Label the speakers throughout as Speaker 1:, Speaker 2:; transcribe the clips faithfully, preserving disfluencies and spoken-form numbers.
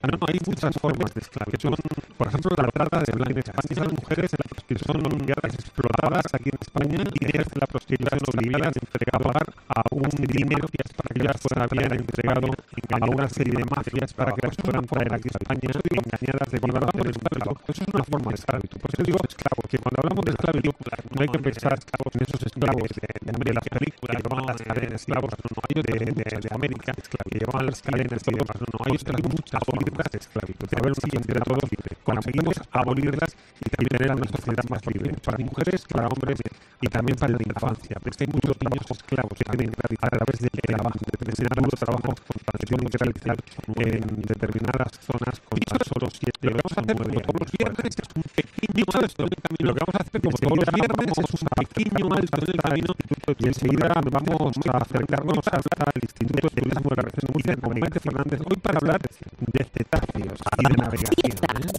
Speaker 1: Ah, no, hay muchas formas de esclavitud. Por ejemplo, la trata de blancas. Esas mujeres que son enviadas explotadas aquí en España y desde la prostitución obligadas a pagar a un dinero para que ellas fueran habían entregado a una serie de mafias para que las fueran traer aquí a España engañadas de llevar a hacer esclavo. Eso es una forma de esclavitud. Por eso digo esclavo, que cuando hablamos de esclavitud no hay que pensar en esos esclavos de, de, de las películas que llevaban las cadenas, esclavos de, de, de, de América, que llevaban las cadenas y demás. No, no, hay otras muchas formas de esclavitud. Debe haber una entre todos libre. Conseguimos abolirlas y también tener una sociedad más libre para mujeres, para hombres y también para la infancia. Porque hay muchos niños esclavos que tienen a través del trabajo, de tener duro trabajo para que tienen que realizar en determinadas zonas con tan solo siete horas. Lo que vamos a hacer como todos los viernes es un pequeño alto en el camino. Lo que vamos a hacer como todos los viernes es un pequeño alto en el camino y enseguida vamos a acercarnos hasta el Instituto de Turismo de la Región de Murcia con Maite Fernández hoy para hablar de cetáceos y de navegación.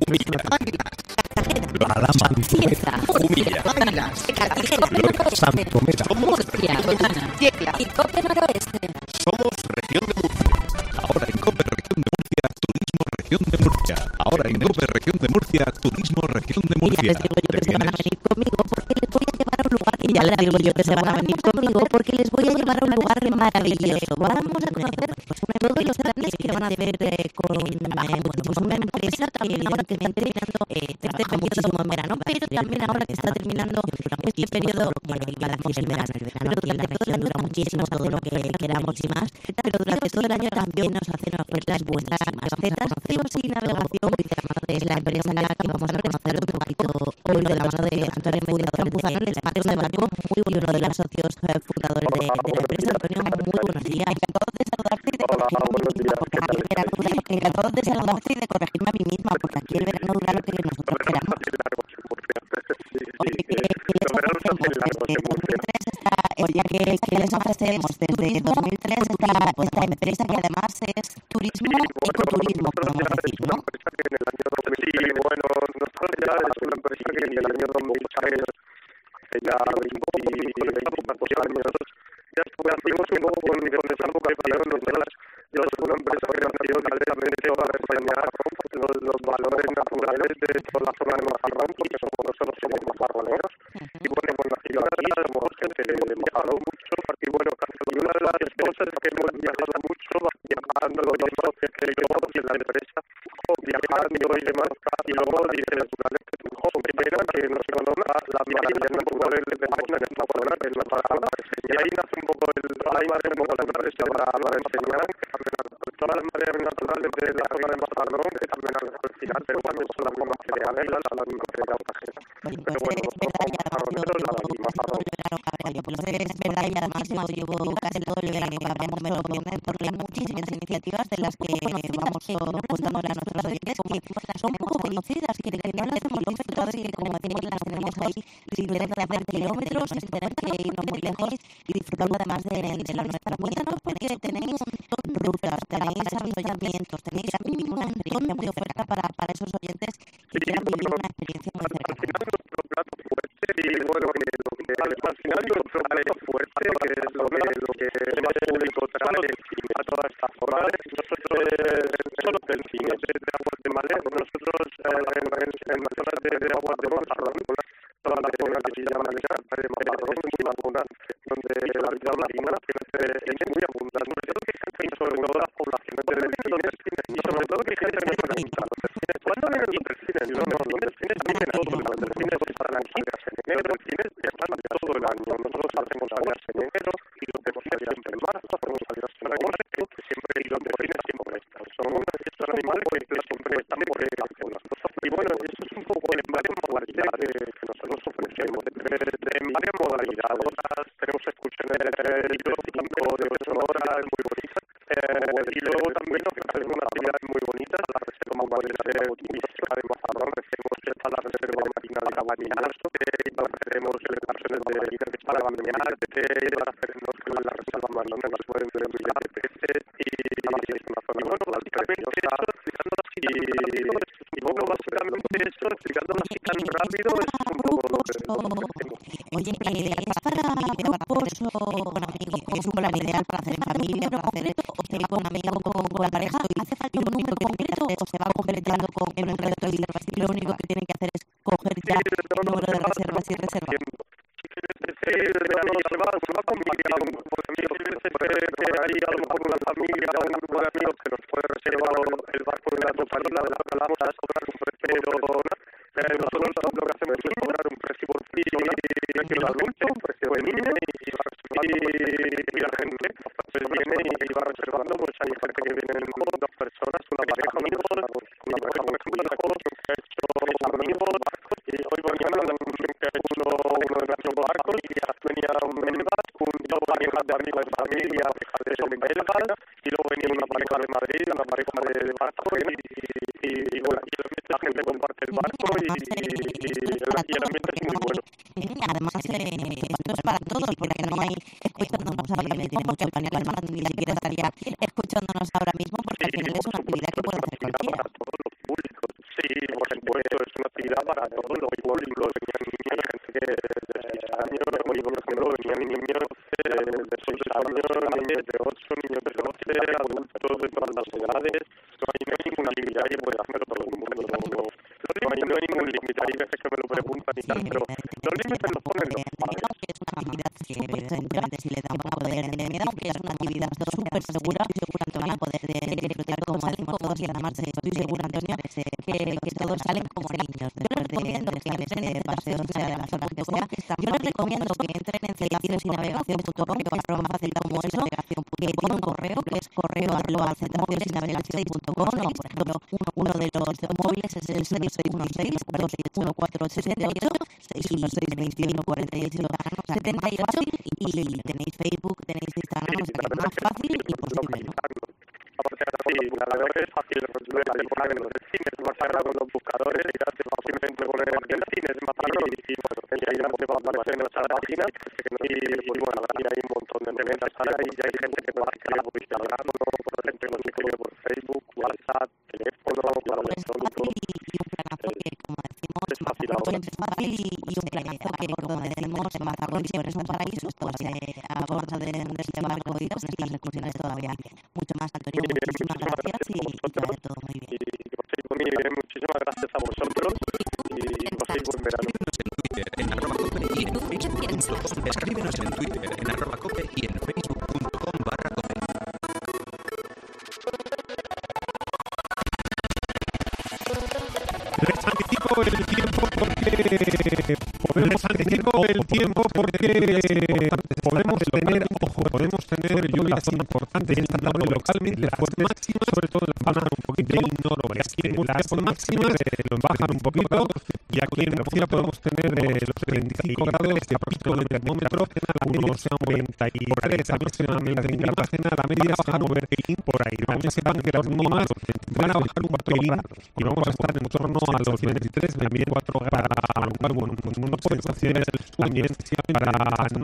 Speaker 2: La Lama,
Speaker 3: Cieza,
Speaker 2: Humilla,
Speaker 3: Águilas, Cartagena,
Speaker 2: Santomera,
Speaker 3: Murcia, Yecla y Cope Noroeste.
Speaker 2: somos Región de Murcia. Ahora en Cope Región de Murcia, Turismo Región de Murcia. Ahora en Cope Región de Murcia, Turismo Región de
Speaker 3: Y ya
Speaker 2: Murcia.
Speaker 3: les digo yo que se van a venir conmigo porque les voy a llevar a un lugar. Y ya les digo yo que se van a venir conmigo porque les voy a llevar a un lugar maravilloso. Vamos a conocer todos los planes que van a hacer eh, con eh, pues una empresa que evidentemente eh, trabaja muchísimo en verano, pero también ahora que está terminando este periodo, bueno, y para el verano, pero durante todo el año dura muchísimo todo lo que queramos y más, pero durante todo el año también nos hacen ofertas buenísimas. Cetáceos y navegación es la empresa en la que vamos a conocer un poquito hoy de la mano de Antonio Medina Campuzano, el experto de barco y uno de los socios eh, fundadores de, de la empresa. Antonio, muy buenos días. Encantado de saludarte y de corregirme a mí misma, porque aquí el verano dura lo que encantado de saludarte y de corregirme a mí misma, porque aquí el verano dura lo que nosotros queramos. Oye, ¿qué, qué les ofrecemos? Desde dos mil tres está, oye, ¿qué, qué les ofrecemos? Desde dos mil tres está esta empresa que además es turismo y ecoturismo, podemos decir, ¿no?
Speaker 4: Sí, bueno, nosotros ya es una empresa que en el año dos mil tres, hace ya veinticuatro años, ya estuvimos un poco con algo que para nosotros ya es una empresa que nació directamente para enseñar los, los valores naturales de toda la zona de Mazarrón, porque somos, nosotros somos mazarroneros, y bueno, pues nacido aquí, somos gente de Mazarrón mucho, y bueno, y una de las cosas que hemos viajado mucho, viajando los socios que yo y la empresa, viajando y demás, y luego dice naturalmente, ojo, qué pena que no se conozca las maravillas naturales de Magna en esta zona, que es la Mazarrón, y ahí nace un poco el, ahí nace un poco la empresa para, para enseñar todas las mareas naturales de la zona de Mazarrón, que también al final, pero también son las mismas que Ganelas, son las mismas que Cartagena. Pero bueno, los mazarroneros, la misma Mazarrón.
Speaker 3: Pues es verdad, y además yo llevo casi todo el verano que hablamos de los viernes porque hay muchísimas iniciativas de las que vamos contando a nuestros oyentes que son poco conocidas, que no las hemos visto todas y que como decimos las tenemos ahí sin tener que hacer kilómetros, sin tener que irnos muy lejos y disfrutando además de, de la nuestra. Cuéntanos porque tenéis rutas, tenéis avistamientos, tenéis un montón de oferta para, para esos oyentes que quieran vivir una experiencia muy cercana.
Speaker 4: Al final nuestro plato fuerte y bueno, que lo que al final nuestro plato fuerte, que es lo que, lo que más público trae a toda esta zona, nosotros solo delfines de aguas de Malé, nosotros en las zonas de aguas de Mazarrón, toda la zona que se llama el Carpe de Mazarrón, es muy abundante, donde la vida marina es muy abundante, y sobre todo las poblaciones de delfines, y sobre todo que gente que pregunta, los delfines, ¿cuándo vienen los delfines? No, no, los delfines vienen todo el año, los delfines están aquí en enero, los delfines están todo el año, nosotros hacemos salidas en enero, y los delfines siempre en marzo, hacemos salidas en agosto, siempre, y los delfines siempre están, son estos animales que siempre están por la zona. Y bueno, eso es un poco en varias modalidades que nosotros ofrecemos, de varias modalidades, tenemos excursiones de libros cinco de ocho horas, muy bonitas, y luego también ofrecemos unas actividades muy bonitas, la reserva marina turística de Mazarrón, ofrecemos la reserva marina de Cabañazo, ofrecemos excursiones de líderes para bañar, para hacernos con la reserva marina, nos pueden ver miles de peces, y es una zona, bueno, básicamente eso, explicando así tan rápido, y bueno, básicamente eso, explicando así tan rápido, es un poco lo que hacemos.
Speaker 3: Oye, ¿es para grupos o con amigos? ¿Es un plan ideal para hacer en familia, para hacer o con amigos, con la pareja? ¿Hace falta un número concreto o se va completando con el número de reservas y lo único que tienen que hacer es coger ya el número de reservas y reservas.
Speaker 4: Sí, se va, se va complicando, porque a mí se puede ahí a lo mejor una familia, un grupo de amigos que nos puede reservar el barco de la totalidad de las palabras, pero eh, nosotros lo que hacemos es cobrar un precio por fee, un precio de adulto, un precio de niño, y, y la gente pues viene y va reservando, pues hay gente que viene con dos personas, una pareja de amigos, una pareja con hijos, que ha hecho amigos, y hoy mañana que ha hecho uno de nuestros barcos, y venía un Belgas, un dos parejas de amigos de familia, de son belgas, y luego venía una pareja de Madrid, una pareja de barco, y, y, y bueno, aquí la gente comparte el barco, y, y, y, y el ambiente es muy bueno.
Speaker 3: Además, eh, esto es para todos, porque no hay escuchándonos ahora mismo, porque el panel alma ni siquiera estaría escuchándonos ahora mismo, porque al final es una actividad que puede hacer cualquiera.
Speaker 4: Para todos los públicos, sí, por supuesto, es una actividad para todos los públicos. Venían niños, gente que de seis años, por ejemplo, venían niños de seis años, niños de ocho, niños de doce, adultos de todas las edades. No hay, no hay ninguna actividad que pueda hacerlo todo el mundo. No, no, no, hay, no hay ningún límite. Hay veces que me lo preguntan y tal, pero los límites los ponen los padres.
Speaker 3: Es una actividad que seguramente si le da un poco de miedo, que es una actividad súper segura, y segura, Antonio, poder disfrutar como decimos todos y además estoy segura, Antonio, que, que todos salen como niños. Yo les recomiendo que entren en paseos, sea de la zona que sea. Yo les recomiendo que entren en centrales y navegación punto com, que es algo más fácil como eso, que tiene un correo, que es correo arroba centrales y navegación punto com, o por ejemplo, uno de los móviles es el seis seis uno seis, dos uno cuatro siete ocho, seis uno seis, veintiuno cuarenta y ocho, setenta y ocho, y tenéis Facebook, tenéis Instagram, o sea que es más fácil y posible, ¿no?
Speaker 4: Aparte ahora sí, la verdad es fácil resolver la poner en los cines, más ahora con los buscadores, y darte fácilmente poner en el cine, es más fácil, y bueno, y ahí te va a aparecer en nuestra página, y bueno, aquí hay un montón de ventas ahora, y ya hay gente que puede crear por Instagram, o por gente que escribe por Facebook, WhatsApp, teléfono, claro, electrónico.
Speaker 3: Y un planazo que, como decimos, es fácil y un planazo que, como decimos, en Mazarrón siempre es un paraíso, pues a bordo de este barco y con estas excursiones todavía mucho más. Antonio, muchísimas gracias y que vaya todo muy bien.
Speaker 4: Y que paséis muy bien, muchísimas gracias a vosotros y paséis buen verano.
Speaker 2: Escríbenos en Twitter en arroba cope y en facebook punto com barra cope.
Speaker 1: Les anticipo el tiempo porque podemos anticipo el tiempo porque podemos tener, ojo, podemos tener lluvias importantes esta tarde localmente fuertes, sobre todo en la zona un poquito del noroeste. Las máximas nos bajan un poquito y aquí en Murcia podemos tener eh, los veinticinco grados de aproximadamente el termómetro, unos noventa y tres aproximadamente en Cartagena, la media baja a mover por ahí. También sepan que las mínimas van a bajar un pelín y vamos a estar en torno a los veintitrés, veinticuatro grados, para bueno, pues no poder conciliar el sueño, para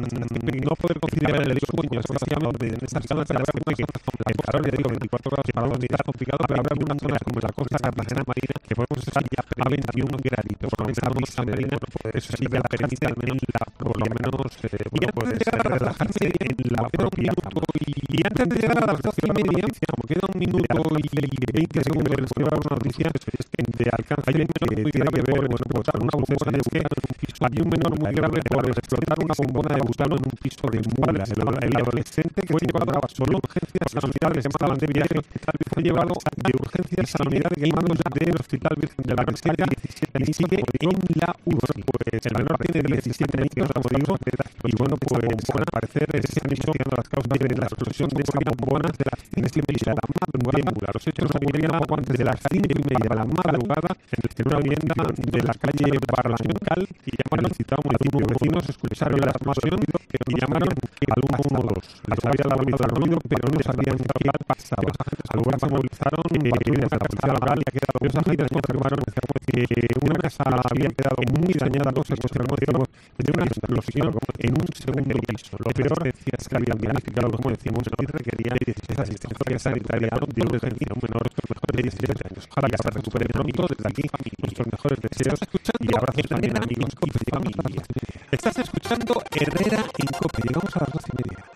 Speaker 1: no poder conciliar el sueño, especialmente en estas zonas de la porque el calor, ya digo, veinticuatro grados para los días complicado, pero habrá algunas zonas como la costa cartagena marina que podemos estar ya a veintiuno graditos, con esta brisa marina, eso sí que la permite al menos, por lo menos, eh, bueno, pues relajarse en la propia cama. Y antes de llegar a las doce y media, como queda un minuto y veinte segundos les voy a dar una noticia de alcance que tiene que ver, bueno, pues con una bombona de butano en un piso. Había un menor muy grave por explotar una bombona de butano en un piso de Mulas. El adolescente que se encontraba solo urgencias a la unidad que se estaban de viaje fue llevado de urgencias a la unidad de mandos del Hospital Virgen de la Castilla y sigue en la U C I. Pues el menor tiene diecisiete años, como digo, y bueno, pues al parecer se han investigado las causas de la explosión de esta bombona de la madrugada. Los hechos ocurrieron poco antes de las cinco y media de la madrugada en una vivienda de la calle Barlacioncal y llamaron al citado municipio. Vecinos escucharon la explosión y llamaron al uno uno dos. Les había dado aviso al ruido, pero no sabían qué pasaba. Al lugar se movilizaron desde la policía local. Los agentes confirmaron que una casa había quedado muy dañada, dos confirmaron de una explosión en un segundo piso. Lo peor es que habían diagnosticado, como decimos, y requerían esa asistencia sanitaria de urgencia a un menor de diecisiete años. Ojalá que se recupere pronto. Desde aquí, nuestros mejores deseos y abrazos también, amigos y familia. Estás escuchando Herrera en Cope. Llegamos a las doce y media.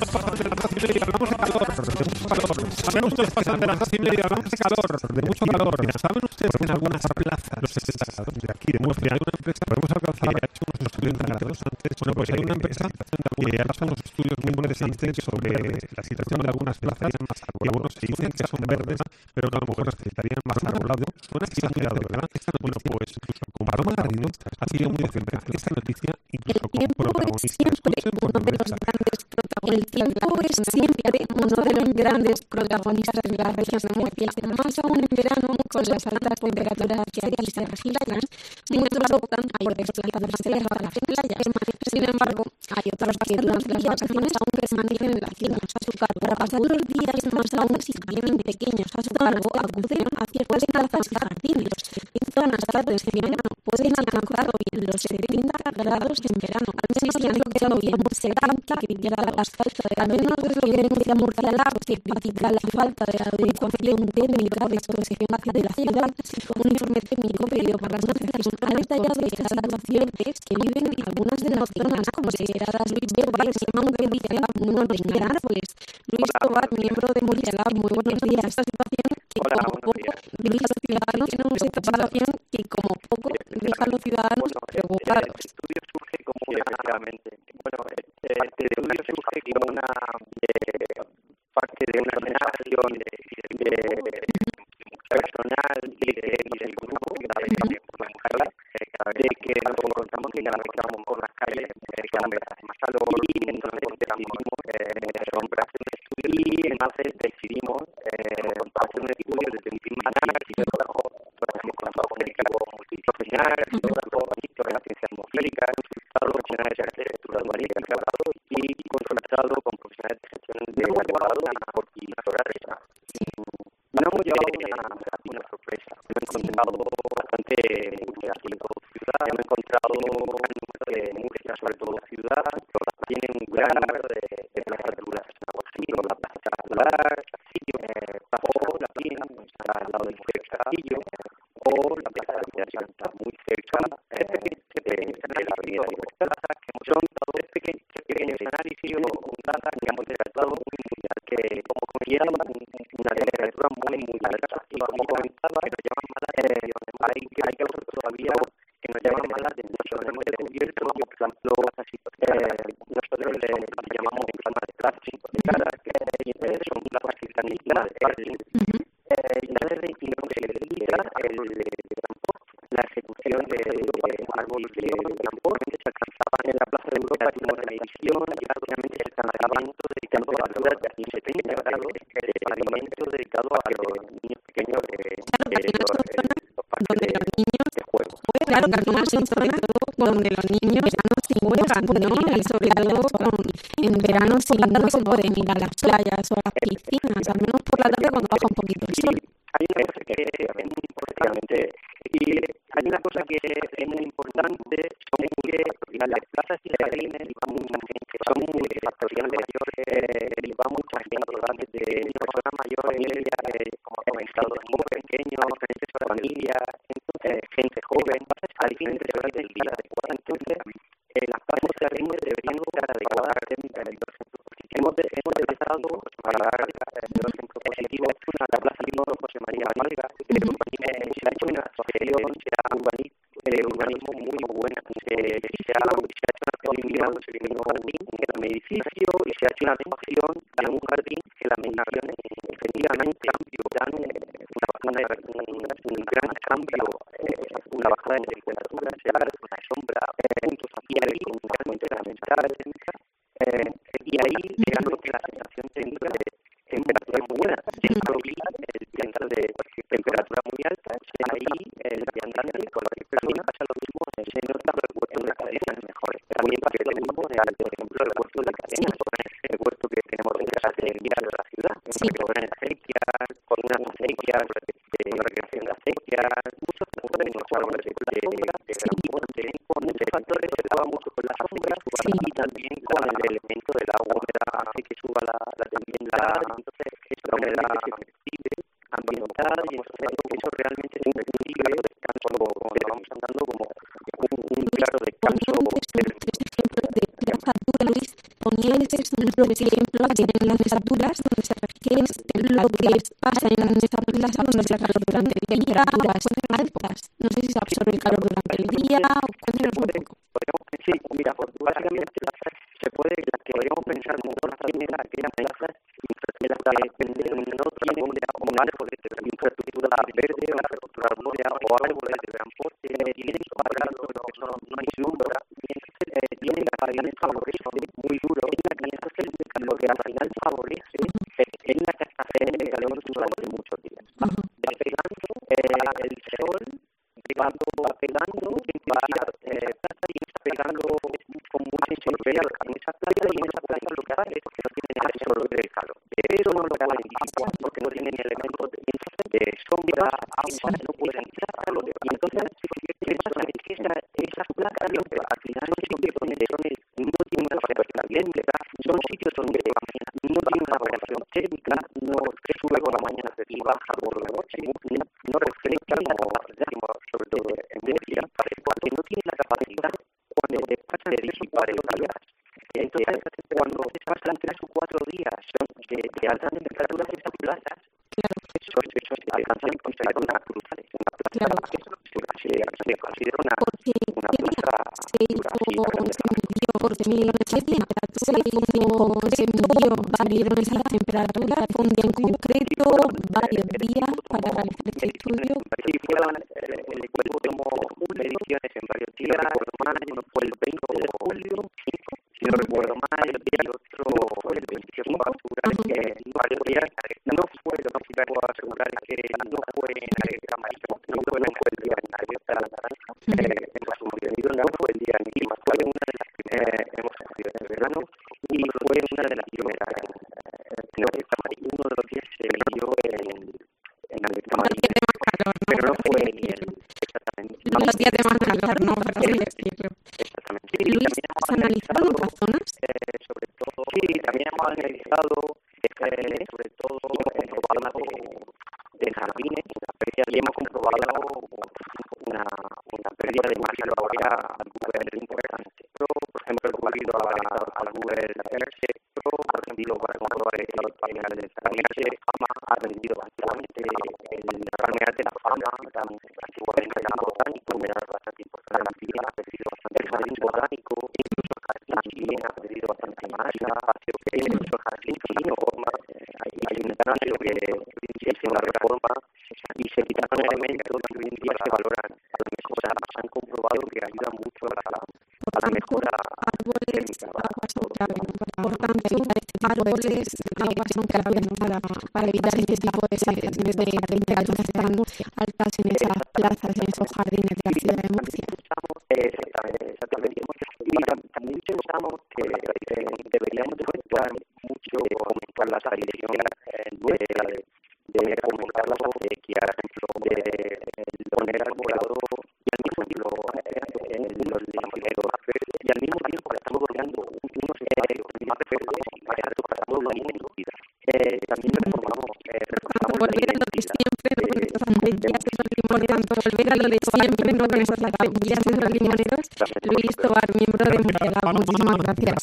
Speaker 1: pasan de las doce y media, hablamos de calor, de mucho calor. ¿Saben ustedes pasan de las doce y media, hablamos de calor, de mucho calor? ¿Saben ustedes que en algunas plazas, los sesenta grados de aquí, de Murcia, hay una empresa, podemos alcanzar, ha hecho unos estudios grados antes, bueno, pues hay una empresa que ha hecho unos estudios muy interesantes sobre la situación de algunas plazas, y algunos se dicen que son verdes, pero que a lo mejor necesitarían más arbolado. Una actividad muy dado, ¿verdad? Bueno, pues incluso con Paloma Garrido ha sido muy de cerca esta noticia, incluso como protagonista.
Speaker 5: El tiempo es siempre uno de los grandes protagonistas de la región de Murcia, más aún en verano con las altas temperaturas que aquí se registran. Muchos optan por desplazarse a las playas. Sin embargo, hay otros que durante las vacaciones aún permanecen lacinos a su cargo. Para pasar los días más aún si tienen pequeños a su cargo, acuden a ciertas plazas y jardines. En zonas tardes en verano pueden alcanzar los setenta grados en verano. Al menos ya no queda bien setenta que viviera la falta de, al menos es lo que denuncia Murcia Lab, que critica la falta de adecuación técnica de exposición hacia de la ciudad. Un informe técnico pedido para las noticias ha detallado estas situaciones que viven en algunas de las zonas consideradas Luis Verdes, aunque Murcia Lab no tiene árboles. Luis Tobar, miembro de Murcia Lab, muy buenos días. Esta situación que como poco deja a los ciudadanos, tenemos esta situación que como poco deja a los ciudadanos preocupados.
Speaker 4: El estudio surge como efectivamente, bueno, este estudio surge como una eh, parte de una generación de, de, de personal y de, y del grupo que la vez por las mujeres, de que nos encontramos y nos encontramos por las calles, cada vez hace más calor y entonces decidimos eh, romper hacer un estudio y entonces decidimos eh, hacer un estudio desde un primer análisis de trabajo, hemos contado con el equipo multiprofesional, de la ciencia atmosférica, consultado con profesionales de arquitectura urbanística y consultado con profesionales de gestión de agua y naturaleza. No hemos llevado una, una sorpresa. Hemos encontrado bastante negativo. Hemos encontrado un número de Murcia, sobre todo la ciudad, tiene un gran número de, de plazas de duras en Aguacillo, la plaza Castellar, Castillo, eh, o la Pina, está al lado del Castillo, o la plaza de Villa Santa, muy cerca eh, de, de la avenida de Plazas, que son todos pequeños, pequeños análisis, un data que hemos detectado muy, muy alto, que como conlleva una temperatura muy, muy alta, y como comentaba, que nos llaman más la atención, hay que hay que ver todavía que nos llaman más la atención, hemos descubierto, por ejemplo, eh, nosotros le, le llamamos plasma de plástico, de cara, que eh, son plasmas que están aisladas de plástico, y la de veintinueve se le dedica el la ejecución de, de árboles de transporte se alcanzaban en la Plaza de Europa en una medición y rápidamente se están acabando dedicado a alturas de hasta setenta grados de pavimento dedicado a los niños pequeños de, de, de, los, de los parques de, los niños de juego.
Speaker 5: Claro, que no son sobre todo donde los niños ya no se juegan, ¿no? Y sobre todo con, en verano si no se pueden ir a las playas o a las piscinas, al menos por la tarde cuando baja un poquito el sol.
Speaker 4: Hay una cosa que es muy importante y hay una cosa que es muy importante, son que las plazas y jardines va mucha gente, son multifactoriales, eh, va mucha gente desde personas mayores, familias, como he comentado, muy pequeños, gente de familia, entonces gente joven, a diferentes horas del día. Entonces, eh, las plazas y jardines deberían estar adecuadas técnicamente. Hemos detectado para dar los ejemplos positivos la plaza Limón José María Vargas, se ha hecho una asociación de urbanismo muy buena, se ha hecho una posibilidad de un jardín en el edificio y se ha hecho una adecuación de un jardín que las mediciones efectivamente dan un gran cambio, una bajada en temperatura, una sombra, puntos azules con una fuente fundamental, y ahí digamos que la sensación técnica de temperatura muy buena, dentro el viandante de temperatura muy alta, ahí el viandante con la persona pasa lo mismo, se nota los huertos de cadena mejores. También pasa lo mismo, por ejemplo, el huerto de cadena, el huerto que tenemos en casa de la ciudad, con acequias, con unas acequias, de recreación de acequias, muchos árboles de muchos factores se daban mucho con la sombra y también con el elemento del agua, hace que suba la, la tempienda, entonces eso de manera efectiva, ambiental, y mostrando que eso realmente es un claro descanso, como le vamos andando como un, un claro descanso.
Speaker 5: Tres ejemplos de plaza Luis ponientes son los ejemplos que tienen las estaturas donde se refiere lo que pasa en las estaturas donde se calor durante el día o las altas. No sé si se absorbe el calor durante el día o cuéntanos un poco.
Speaker 6: Sí, mira, básicamente se puede, la que podríamos pensar como una primera, aquellas plazas de las que no tienen un árboles de infraestructura verde o infraestructura arbórea o árboles de transporte, tienen que pagar lo que son una sombra, tienen que pagar el favorece muy duro, es la que hace lo que al final favorece es la captación de calor durante muchos días. Va pegando el sol, cuando va pegando, va pegando con mucha intensidad en esa playa y en esa playa lo que hace es que no tiene absorber el calor. Pero no lo pueden disimular porque no tienen elementos de sombra, agua, no pueden entrar calor. Y entonces, ¿qué pasa? Es que esas placas al final son sitios donde no tienen una variación eléctrica, son sitios donde no tienen una variación térmica, no sube por la mañana y baja por la noche, no reflejan la capacidad, sobre todo en energía, porque no tienen la capacidad cuando te pasan de disipar el calor. Entonces, cuando te pasan tres o cuatro días de, de altas temperaturas de estas plazas, claro, eso, eso se alcanza a considerar una plaza, una plaza, claro, que se, se considera una, una plaza.
Speaker 5: Se hizo, se midió, porque se hizo, se midió varios de temperatura con un día en concreto, varios días para realizar este estudio.
Speaker 6: Sí, fueron, el equipo tomó mediciones en varios días, recuerdo mal, uno fue el veinte de julio, si no recuerdo mal, el otro fue el veintiocho de octubre, que varios días, no fue, no puedo asegurar que no fue en amarillo, no fue, no fue el día en alerta naranja, en resumen, no fue el día en clima, fue una de las primeras, hemos salido en el verano, y fue una de las primeras, no es amarillo, uno de los días se midió en en alerta amarilla, pero no fue ni el exactamente.
Speaker 5: Los días de más calor, no, para así decirlo.
Speaker 6: Exactamente.
Speaker 5: Luis, ¿has analizado otras zonas?
Speaker 6: Eh, sobre todo, sí, también hemos analizado, eh, sobre todo, en zonas de, de jardines, y hemos comprobado una, una pérdida de masa laboral al Google importante. Pero, por ejemplo, el Google al Google Earth, ha rendido para comprobar el estado espacial del planeta, ha rendido bastante el realmente de la fama, antiguamente el jardín botánico, me da bastante importante, ha perdido bastante el jardín botánico, incluso el jardín también ha perdido bastante más, espacio que incluso el jardín fino, hay un espacio que se hizo una reforma y se quitaron elementos que hoy en día se valoran a la mejora, han comprobado que ayudan mucho a la, a la mejora.
Speaker 5: Árboles, aguas son clave, por tanto, árboles, aguas son clave para, para evitar este tipo de situaciones de temperaturas tan altas en esas plazas, en esos jardines de la ciudad de Murcia.
Speaker 6: Exactamente, exactamente. Y también pensamos que eh, deberíamos de fomentar mucho fomentar la tradición de, de fomentar la sequía, por ejemplo, de, de poner arbolado y al mismo tiempo en los ligeros y al mismo tiempo estamos creando unos escenarios más verdes y más altos para todo el mundo. Eh, también reformamos, eh, reformamos
Speaker 5: volver a lo de siempre, no con estas acequias que son limoneros, volver a lo de siempre, no con estas acequias que son limoneros. Luis Tobar, miembro de Murciélago, muchísimas gracias.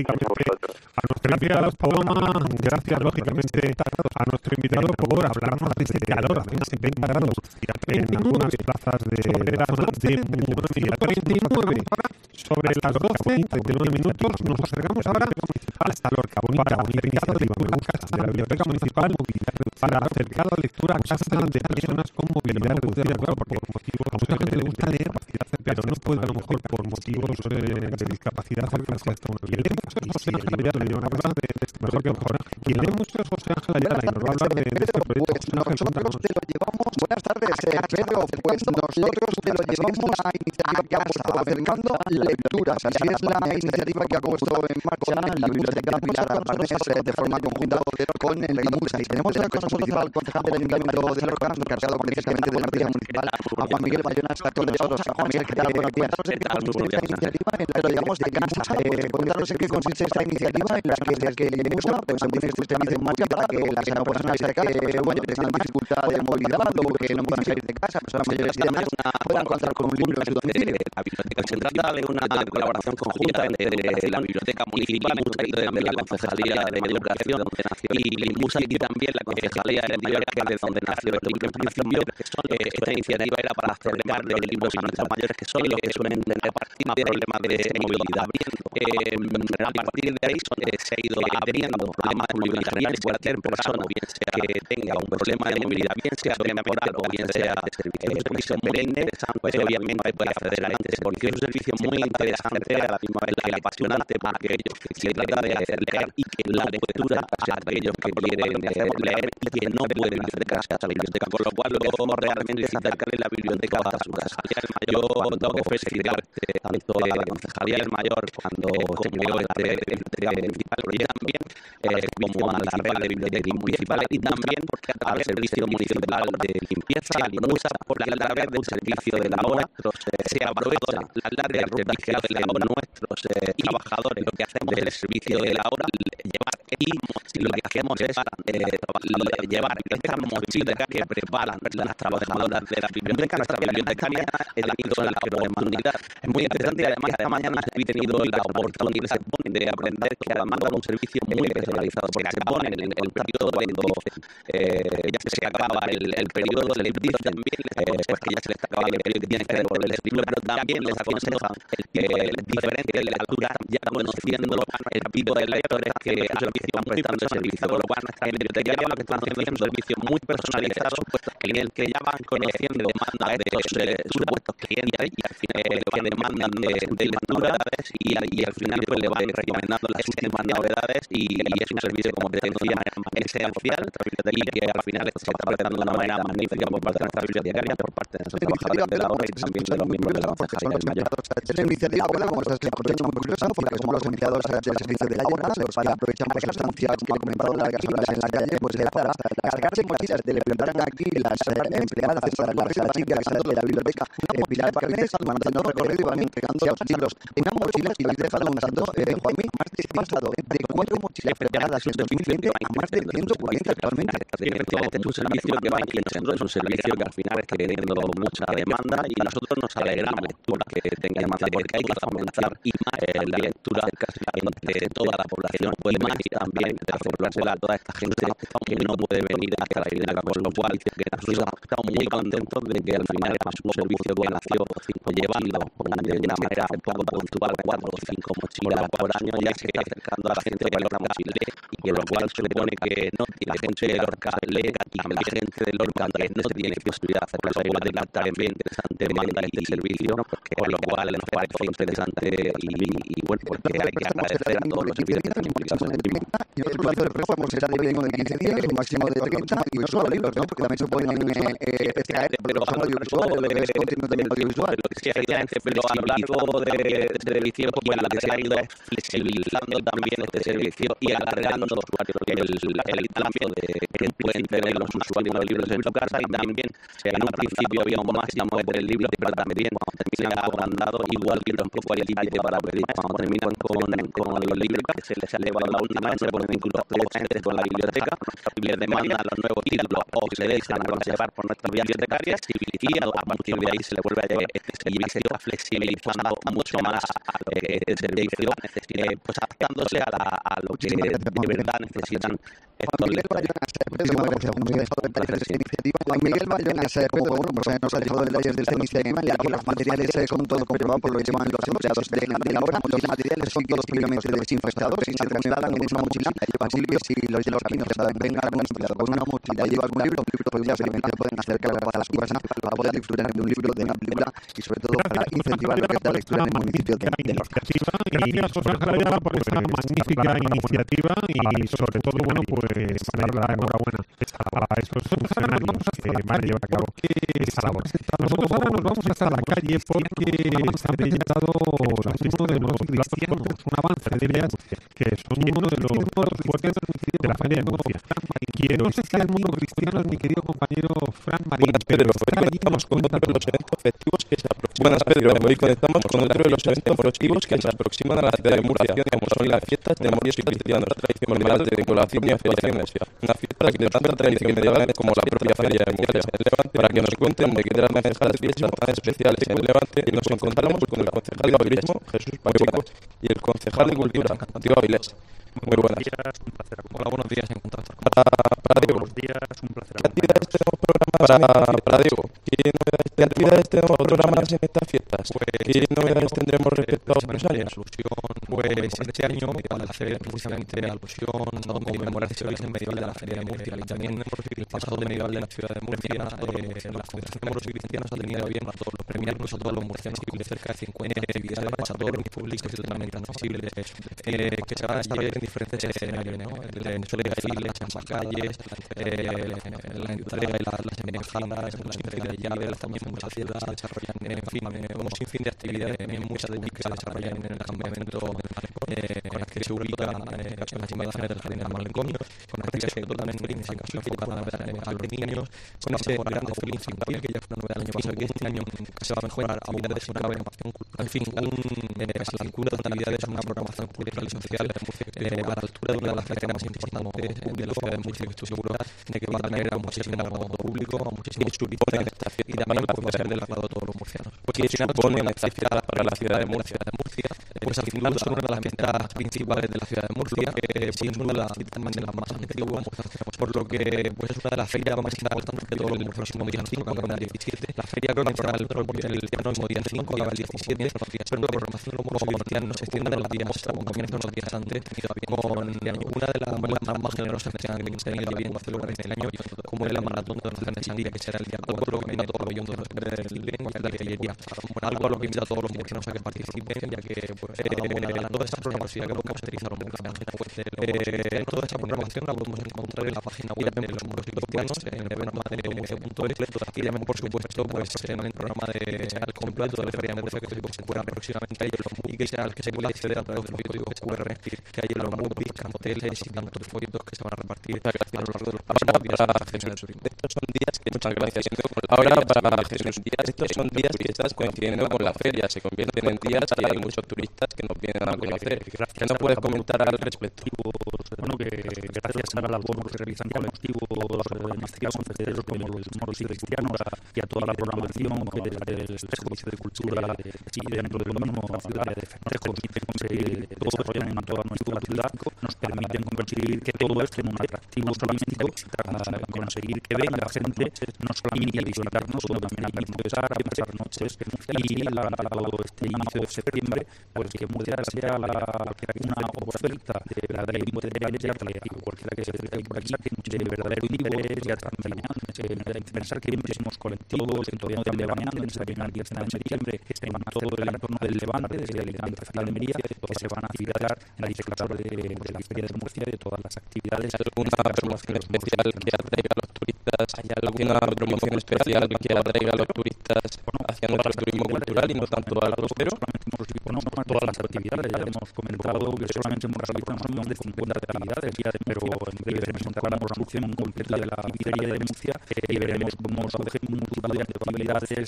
Speaker 1: A nuestra gracias, Paloma, gracias lógicamente a nuestro invitado por hablarnos de este calor, apenas en veinte grados en algunas plazas de la zona de Murcia. treinta y nueve sobre las doce y treinta y nueve minutos nos acercamos ahora hasta Lorca, bonita, bonita iniciativa, me gusta, de la Biblioteca Municipal para acercar la lectura a casa de personas con movilidad reducida, claro, por motivos, a mucha gente le gusta leer, pero no puede a lo mejor por motivos eh, de discapacidad acercarse a esto. Quien lee mucho es José Ángel Ayala, y nos va a hablar de esto, mejor que mejor. Quien lee mucho es José Ángel Ayala, y nos va a hablar de este proyecto.
Speaker 7: Pues nosotros te lo llevamos, buenas tardes, eh, Pedro, pues nosotros te lo llevamos a iniciativa casa, acercando lecturas, así es la iniciativa que ha puesto en marcha la Biblioteca Pilar Aragonés de forma conjunta con el IMUSA. Y tenemos con nosotros al concejal del Ayuntamiento de Lorca, encargado precisamente de la actividad municipal, a Juan Miguel Bayona, está con nosotros. A Juan Miguel, ¿qué tal? Buenos días. Esta iniciativa en la que lo llevamos de casa. Eh, Cuéntanos en qué consiste esta iniciativa y las que desde que el Musa pues tiene este sistema en marcha para que las personas que bueno, que tengan dificultad de movilidad o que no puedan salir de casa, personas mayores y demás, puedan contar con un libro en su domicilio.
Speaker 8: La biblioteca se trata de una colaboración conjunta entre la biblioteca municipal de la Concejalía de Educación y Musa y también la Concejalía de Mallorca, de donde nació el libro. En principio, esta iniciativa era para acercar los libros a nuestros mayores, que son los que suelen tener problemas de movilidad. A partir de ahí se ha ido abriendo a más bibliotecarios, cualquier persona, bien sea que tenga un problema de movilidad, bien sea temporal o bien sea de servicio perenne, pues obviamente puede acceder a este porque es un servicio muy interesante, a la misma vez que apasionante para aquellos que se trata de hacer leer y que la lectura a aquellos que quieren leer y que no pueden acercarse a la biblioteca, con lo cual luego realmente es acercarle la biblioteca hasta su casa. Yo tengo que felicitar tanto a la Concejalía del Mayor cuando se creó este biblioteca municipal y también eh, como a la red de bibliotecas municipales y también al servicio municipal de limpieza, Musa, porque a través del servicio de la hora se aprovecha las largas rutas que hacen nuestros eh, trabajadores. Lo que hacemos es el servicio de la hora, llevar y lo que hacemos es eh, llevar estas mochilas que preparan las trabajadoras de la biblioteca. Nuestra bibliotecaria es la que son las que podemos unidad. Es muy interesante y además esta mañana he tenido la oportunidad de aprender que además da un servicio muy especializado porque se pone en el periodo cuando eh, ya se acaba el, el periodo del libro también eh, pues que ya se les acaba el periodo que tienen que devolver el libro, pero también les aconsejan que el diferente de la altura ya conociendo el tipo de lectores que el servicio van prestando el servicio, con lo cual nuestra biblioteca lo que están haciendo es un servicio muy personalizado en el que ya van conociendo demanda de estos eh, supuestos clientes y al final eh, lo que demandan de, de lectura y, y al final pues le van recomendando las últimas novedades y, y es un servicio como te decía esencial y que al final se está prestando de una manera magnífica por parte de nuestra bibliotecaria, por parte de nuestros trabajadores de la hora y también de los miembros de la Concejalía del Mayor.
Speaker 7: Esta iniciativa, como esta es muy curiosa, porque somos los empleados del servicio de la hora, pues aprovechamos las estancias que he comentado largas horas en la calle, pues para cargarse mochilas de la biblioteca aquí, las empleadas, las chicas de la biblioteca, Pilar Carnes, mandando recorrido y van entregando los libros en una mochila y les dejan lanzando, Juanmi, más de pasado de cuatro mochilas preparadas en dos mil veinte a más de ciento cuarenta actualmente.
Speaker 8: Efectivamente, es un servicio que va creciendo, es un servicio que al final es que teniendo mucha demanda y nosotros nos alegramos porque tenga demanda porque hay que fomentar y más eh, la lectura entre toda la población, pues más y también de acercársela a toda esta gente que no puede venir hasta la biblioteca, con lo cual que nosotros estamos muy contentos de que al final es un servicio que nació llevando de una manera un poco puntual cuatro o cinco mochilas por año, ya se está acercando a la gente que Lorca mochila y que lo cual supone que no la gente de Lorca lee y que la gente de Lorca no tiene posibilidad de hacer la obra de la también interesante demanda este servicio, por lo cual nos parece interesante y, y bueno, porque hay que agradecer a todos los servicios que implicamos en el primer
Speaker 7: y otro plazo de prueba pues será de mínimo de quince días, un máximo de treinta y no solo libros, ¿no? Porque también suponen eh, extraer pero son audiovisual o de contenido también audiovisual.
Speaker 8: Sí, efectivamente, pero a lo largo de este servicio pues la que se ha ido flexibilizando también este servicio y alargando los usuarios el, el cambio de que pueden tener los usuarios los libros en su casa y también en un principio había un máximo del libro, pero también cuando termina agrandado igual que un poco el límite para pedir cuando terminan con, con los libros que se les ha elevado la última vez por vínculos presentes con la biblioteca y les demandan los nuevos títulos o se dejan aconsejar por nuestras bibliotecarias y a partir de ahí se le vuelve a llevar este servicio flexibilizando mucho más el servicio eh, pues adaptándose a, la, a lo que de verdad necesitan estos lectores.
Speaker 7: Juan Miguel Bayonas, como bueno, pues nos ha dejado detalles de esta iniciativa y aquí los materiales son todos comprobados por lo que llevan los empleados de la obra. Los materiales son todos previamente desinfectados y se trasladan en una mochila y llevan silbios y los de los caminos venga algún empleado con una mochila y lleva algún libro, pues ya simplemente pueden acercar a las casas para poder disfrutar de un libro, de una película y sobre todo para incentivar lo que es la lectura en el municipio de Lorca.
Speaker 1: Gracias, José Ángel, por esta magnífica iniciativa y sobre todo, bueno, pues dar la enhorabuena a estos funcionarios que van a llevar a cabo esta labor. Nosotros ahora nos vamos hasta la calle porque está brillado uno de los cristianos, un avance de ideas que son uno de los fuertes de la Feria de Murcia. Quien no sé si el mundo cristiano es mi querido compañero Fran Marín.
Speaker 9: Buenas, Pedro. Hoy conectamos con otro de los eventos festivos que se aproximan. Buenas, Pedro. Hoy conectamos con otro de los eventos festivos que se aproximan a la ciudad de Murcia, como son las fiestas de memorias cristianos, tradición medieval de vinculación y afiliaciones. Una fiesta que de tanta tradición medieval como la propia Feria de Murcia. Para que nos cuenten de qué de las concejales fiestas tan especiales en el Levante, nos encontramos con el concejal de turismo, Jesús Pacheco, y el concejal de cultura, Tío Avilés. Muy buenas.
Speaker 10: Un placer. Hola, buenos días. En contacto con
Speaker 9: para, para Diego.
Speaker 10: Buenos días. Un placer.
Speaker 9: ¿Qué actividades tenemos programadas para, para Diego? ¿Qué novedades, actividades tenemos programadas en estas fiestas? Pues, ¿qué novedades tendremos respecto a otros años?
Speaker 10: Alusión, pues este año para la feria precisamente alusión o conmemoración del origen medieval de la Feria de Murcia y también el pasado medieval de la ciudad de Murcia. Eh, la Federación de Moros y Cristianos ha tenido bien a todos los premiarnos a todos los murcianos y de cerca de cincuenta actividades a todos los públicos y totalmente accesibles eh, que se van a establecer en diferentes escenarios, ¿no? En desfiles, en las calles, eh, la entrega y la, las embajadas, un sinfín de llaves, también muchas fiestas se desarrollan, en fin, un sinfín de actividades, también muchas de ellas que se desarrollan en el campamento eh, con las que se ubican eh, en las inmediaciones del Jardín del Malecón, con actividades totalmente enfocadas a los niños, con ese gran desfile infantil que ya fue una novedad el año pasado, que este año se va a mejorar a unidad de una programación cultural, en fin, un circuito de actividades, una programación cultural y social eh, a la altura de una de las ferias más importantes de la ciudad de Murcia, que estoy seguro de que va a tener a muchísimo público, a muchísimos turistas y también pues, va a ser del agrado de todos los murcianos. Pues que supone esta fiesta para la ciudad de Murcia, de Murcia pues al final son una de las fiestas principales de la ciudad de Murcia, que sin duda la fiesta de las más antiguas, por lo que pues es una de las ferias más importantes de todos los murcianos, día cinco, acaba el diecisiete, la feria creo que entrará el próximo día cinco, acaba el diecisiete, pero la programación de los moros cristianos se extiende en los días extra, con comienzo unos días antes, con una de las muestras más generosas que se han tenido bien celebrar en el año, como es la maratón de los de Sangría, que será el día cuatro, que viene a todos los oyentes del lengua y la artillería. Algo a lo que invita a todos los murcianos a que participen, ya que pues, eh, toda esta programación que podemos utilizar los murcianos. Eh, toda esta programación la podemos encontrar en la página web de los moros cristianos, en el programa de murcia punto es, y también, por supuesto, pues en el programa de al completo de la Feria de Murcia, que se puede aproximadamente ahí en los MUBIs, que sea al que se puede acceder a través de los códigos Q R que hay en los MUBIs, carteles y tantos folletos que se van a repartir a lo largo de los próximos días.
Speaker 9: Estos son días que muchas gracias. Ahora para Jesús Díaz, estos son días que estás coincidiendo con la feria, se convierten en días que hay muchos turistas que nos vienen a conocer. ¿Qué nos puedes comentar al respecto?
Speaker 10: Bueno, que gracias a la labor que realizan colectivos, en este caso festeros como los moros y cristianos, y a toda la programación que desde el Servicio de Cultura y dentro del mismo ciudad de Festejo permiten conseguir todo esto en toda nuestra ciudad, nos permiten conseguir que todo esto en un atractivo turístico, conseguir que venga gente no solamente a visitarnos, sino también a pensar, a pasar noches, y todo este inicio de septiembre, pues que Murcia sea la, una oferta de verdadero interés, ya cualquiera que se esté por aquí, de verdadero interés, ya también en pensar que hay muchísimos colectivos en todo el Levante, en Sabina y hasta en septiembre, en todo el entorno del Levante, desde Alicante hasta la Almería, que se van a fijar en la disfrutar de, de la Feria de Murcia y de todas las actividades.
Speaker 9: ¿Alguna promoción especial que atraiga a los turistas? ¿Hay alguna promoción especial que atraiga a los turistas hacia nuestro turismo cultural y no tanto al costero?
Speaker 10: Bueno, todas las actividades, ya hemos comentado que solamente hemos realizado más de cincuenta actividades, pero en breve presentar la programación completa de la Feria de Murcia y veremos cómo surgen multitud de actividades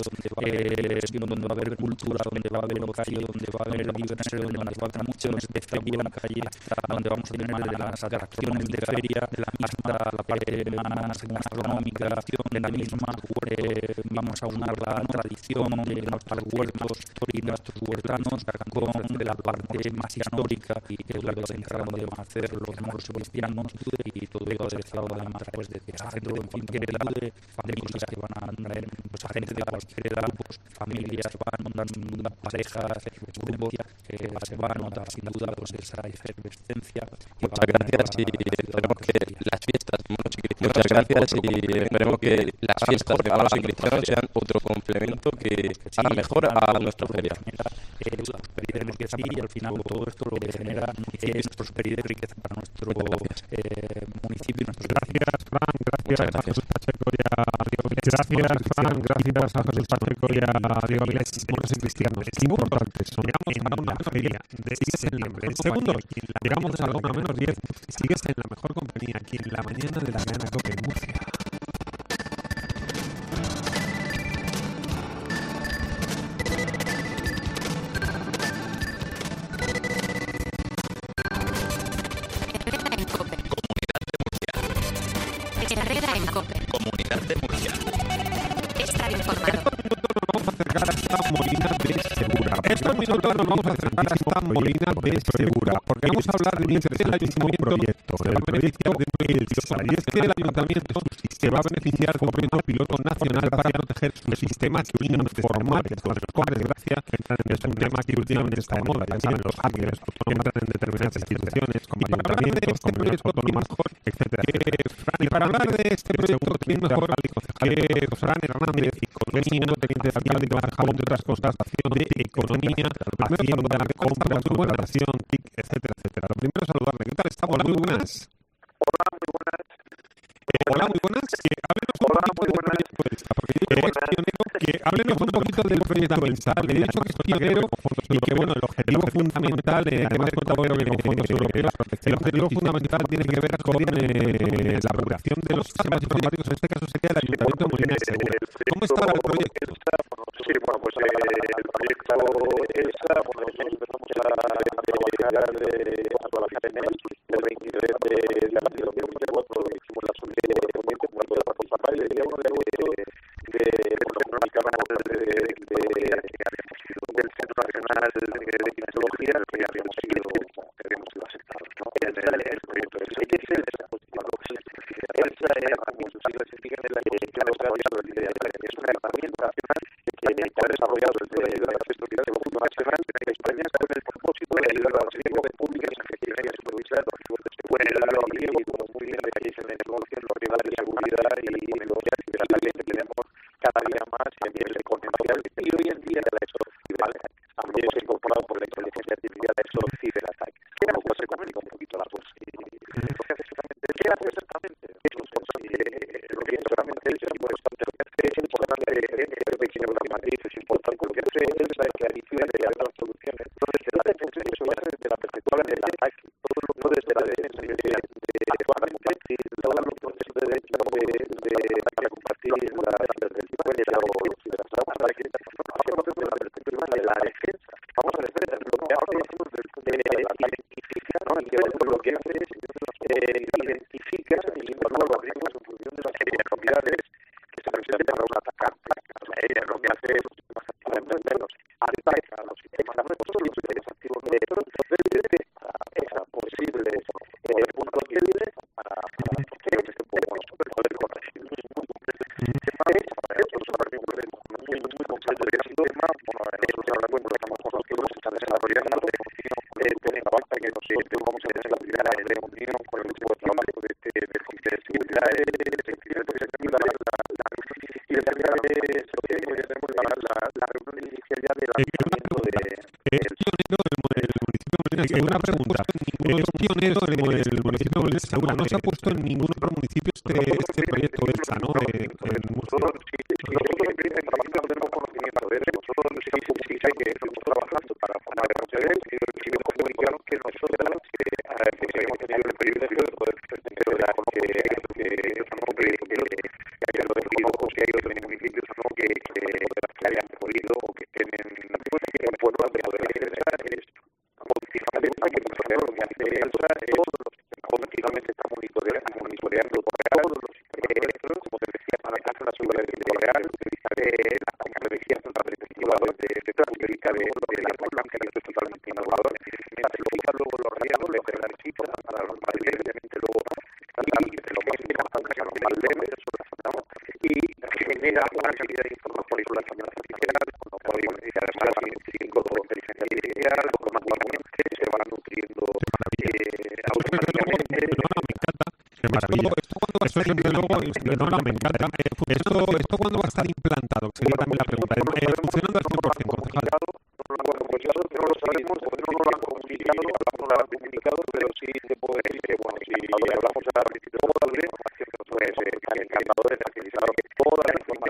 Speaker 10: donde va a haber cultura, donde va a haber ocio, donde va a haber diversión, donde nos falta mucho, desde feria en la calle, donde vamos a tener las atracciones de feria, de la misma, la parte más gastronómica de la misma, eh, vamos a unar la tradición de nuestros huertos y nuestros huertanos con de la parte más histórica y que es la que se encargan de hacer los moros cristianos y todo ello aderezado además pues de teatro, en fin, que de cosas que van a traer pues, a gente de cualquier edad, pues, familias que van, parejas, grupos que se van a notar sin duda pues esa efervescencia.
Speaker 9: Muchas gracias y esperemos que las fiestas muchas gracias y esperemos que las fiestas de moros y cristianos sean otro complemento que haga mejor a nuestra feria.
Speaker 10: Tenemos que saber y al final todo esto lo que genera es prosperidad y riqueza para nuestro eh, municipio y nuestro
Speaker 1: gracias, Fran, gracias, gracias a Jesús Pacheco y a Diego Gracias, Fran, gracias a José Pacheco y a Diego Vilés, buenos y cristianos. Y muy importantes, son llegamos a una feria de sigues en la mejor segundo, llegamos a la una menos diez, sigues en la mejor compañía aquí en la mañana de la Cadena COPE en Murcia.
Speaker 2: Herrera en COPE. Comunidad de Murcia.
Speaker 5: Estar informado.
Speaker 1: Vamos a acercar a esta molina de Segura. Estos minutos nos vamos a acercar a esta molina de Segura, porque vamos a hablar de un proyecto, del proyecto de El Tiosa. Y es que el ayuntamiento se va a beneficiar con un proyecto piloto nacional para proteger su sistema que informal, que con desgracia es un tema que últimamente está de moda, ya saben, los hackers que entran en determinadas instituciones, como ayuntamientos, comunidades autónomas, etcétera. Y para hablar de este proyecto, ¿quién mejor que Fran Hernández, economista, teniente de alcalde y concejal, entre otras cosas, de economía, hacienda, compras, subordinación, T I C, etcétera, etcétera? Lo primero es saludarle. ¿Qué tal está? Hola, muy buenas.
Speaker 4: Hola, muy buenas.
Speaker 1: Eh, hola, muy buenas. Que háblenos un
Speaker 4: Hola,
Speaker 1: poquito del proyecto ELSA, porque yo creo que es pionero, que háblenos un poquito del proyecto ELSA, porque he dicho que es pionero y que, bueno, el objetivo fundamental, eh, además de todo lo que con fondos europeos, el objetivo fundamental tiene que ver con eh, la regulación de los sistemas informáticos, en este caso sería el Ayuntamiento de Molina de Segura. ¿Cómo está el proyecto?
Speaker 4: Sí, bueno, pues eh, el proyecto ELSA, bueno, nosotros empezamos a trabajar de el veintitrés de abril de dos mil cuatro, hicimos la solicitud de documento cuando la participar y de uno de los de del Centro Nacional de Tecnología, que ya habíamos sido, habíamos sido aceptados, ¿no? El proyecto ELSA. ¿Qué es ELSA? ELSA es, como se clasifica en la que ha desarrollado el es una herramienta que ha desarrollado el de la Secretaría del Gobierno Nacional de España con el propósito de ayudar a las entidades públicas a gestionar y a supervisar pueden ayudar a los riesgos, como muy bien decís en la introducción, los riesgos de seguridad y tecnología y de la tarea que tenemos cada día más a nivel económico. Y hoy en día la eso, ¿vale? Hemos incorporado por la inteligencia artificial esos ciberataques. ¿Qué hace exactamente? Un poquito la voz. ¿Qué hace exactamente? Lo que exactamente es importante, es importante, creo que tiene una matriz, es importante, lo que hace es la clarificación de las soluciones. Entonces, la defensa eso lo hace desde la perspectiva del ataque, no desde la defensa de actualmente, todos los procesos de derecho de compartir las delincuencias o ciberataques para que vamos desde la perspectiva de la defensa. Vamos a defender lo que hace es identifica, ¿no? Y lo que hace es identifica y evalúa los riesgos en función de las actividades que se presentan para un atacante. Ella lo que hace es entendernos, ataca a los sistemas nosotros los sistemas activos nuestros, entonces esa posible punto débil para proteger este poder corregir. Es muy complejo. El tema es, para eso es muy, muy complejo de sistema. Bueno, nosotros ahora cuando estamos con los que se están desarrollando, tenemos basta que nosotros vamos a tener la primera reunión con el equipo de trabajo de este de seguridad de y tenemos la reunión inicial ya de lanzamiento de
Speaker 1: es pionero del municipio de Molina. Una pregunta, es pionero del municipio de Molina de Segura, no se ha puesto en ningún otro municipio este, este proyecto ELSA, ¿no? De, de nosotros sí, nosotros en primer trabajo tenemos conocimiento de eso, nosotros sí hay que estamos trabajando para formar el proceso y me comunicaron que nosotros que hemos tenido el privilegio de poder pero ya que ellos no que que lo desconozco si hay otros municipios no que que hayan podido o que estén en pueblos de poder ingresar es continuamente hay que conocer lo que hace ELSA todos los continuamente está monitoreando monitoreando todos los sistemas como te decía para que hacer la seguridad real utilizar como te decía la perspectiva de utiliza de la población que es totalmente innovador utiliza luego los riesgos lo que necesita para los evidentemente luego y lo más importante que los maldemes y genera una cantidad de información y la familia artificial con lo cual y además siguiendo con inteligencia artificial automáticamente se van nutriendo automáticamente me encanta esto cuando va a ser luego no me encanta esto esto cuando va a estar implantado sería también la pregunta funcionando al cien por ciento concejal no lo sabemos no lo han comunicado no lo han comunicado pero sí se puede decir que bueno si hablamos a la principio de la información pues están encantadores de utilizar toda la información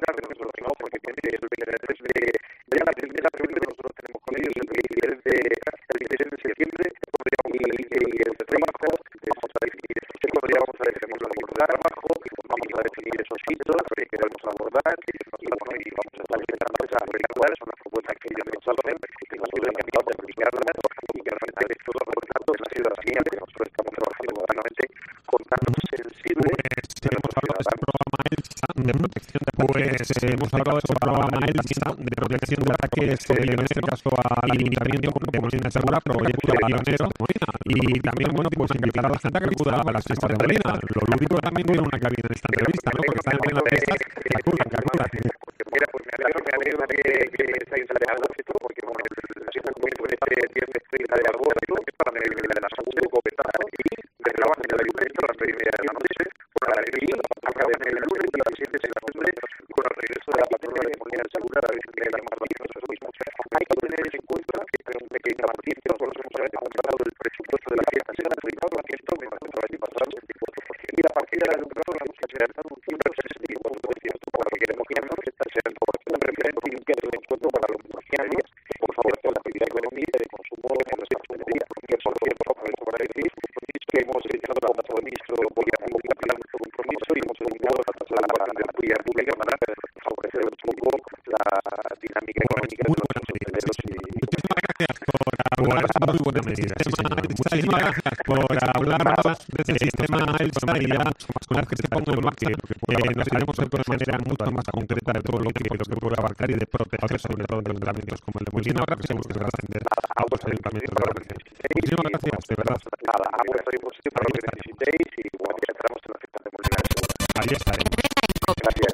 Speaker 4: el dieciséis de septiembre podríamos definir el trabajo, vamos a definir qué podríamos definir el trabajo, vamos a definir esos hitos que queremos abordar y bueno, y vamos a estar intentando averiguar son las propuestas que ya nos hacen, que nos ayudan a publicarlas y que realmente todo por tanto es la ciudadanía que nosotros estamos trabajando continuamente con datos sensibles.
Speaker 1: Hemos hablado de ese programa ELSA de protección de pues hemos hablado de ese programa ELSA de protección de ataques, en este caso al ayuntamiento de Molina de Segura, proyecto pionero, y también, bueno, pues invitar a la gente a que acuda a las fiestas de Molina. Lo lúdico también tiene una cabina en esta entrevista, ¿no? Porque están en plena fiestas, que acudan, que acudan.
Speaker 4: Mira, pues me alegro, me alegro que, que estáis de agosto, porque como la fiesta de Molina este viernes treinta de agosto, que es para el de la segunda copetazo, y de trabajo en el ayuntamiento a las nueve y media de la noche, por la alegría, acaban el lunes y el siete de septiembre, con el regreso de la patrulla de Molina de Segura, a la Virgen de la Maravilla, nosotros mismos. Hay que tener en cuenta que hay un pequeño matiz, nosotros hemos comprado el presupuesto de la fiesta, se ha aplicado a esto, me imagino el año pasado, y la partida del lucro la hemos generado un ciento sesenta y cuatro por ciento, por lo que queremos que no esta sea un referente y un punto de encuentro para los murcianos, por favor, toda la actividad económica de consumo en los hostelería, que por cierto, aprovecho para decir que hemos echado la compromiso, voy a cumplir nuestro compromiso y hemos eliminado la elaboración de la actividad pública para favorecer un poco la dinámica económica de los hosteleros y
Speaker 1: muchísimas gracias por hablar muy buena medida. Muchísimas gracias por hablar del sistema ELSA y ya una vez que se ponga en marcha, eh, nos haremos de una manera mucho más concreta de todo lo que, lo que puede abarcar y de proteger sobre todo de ayuntamientos como el de Molina, ahora que seguro que se va a extender a otros ayuntamientos de la región. Muchísimas gracias, de verdad.
Speaker 4: Nada, a vuestra disposición para lo que necesitéis y bueno, ya estaremos en la fiesta de Molina de Segura.
Speaker 1: Ahí estaremos.
Speaker 4: Gracias.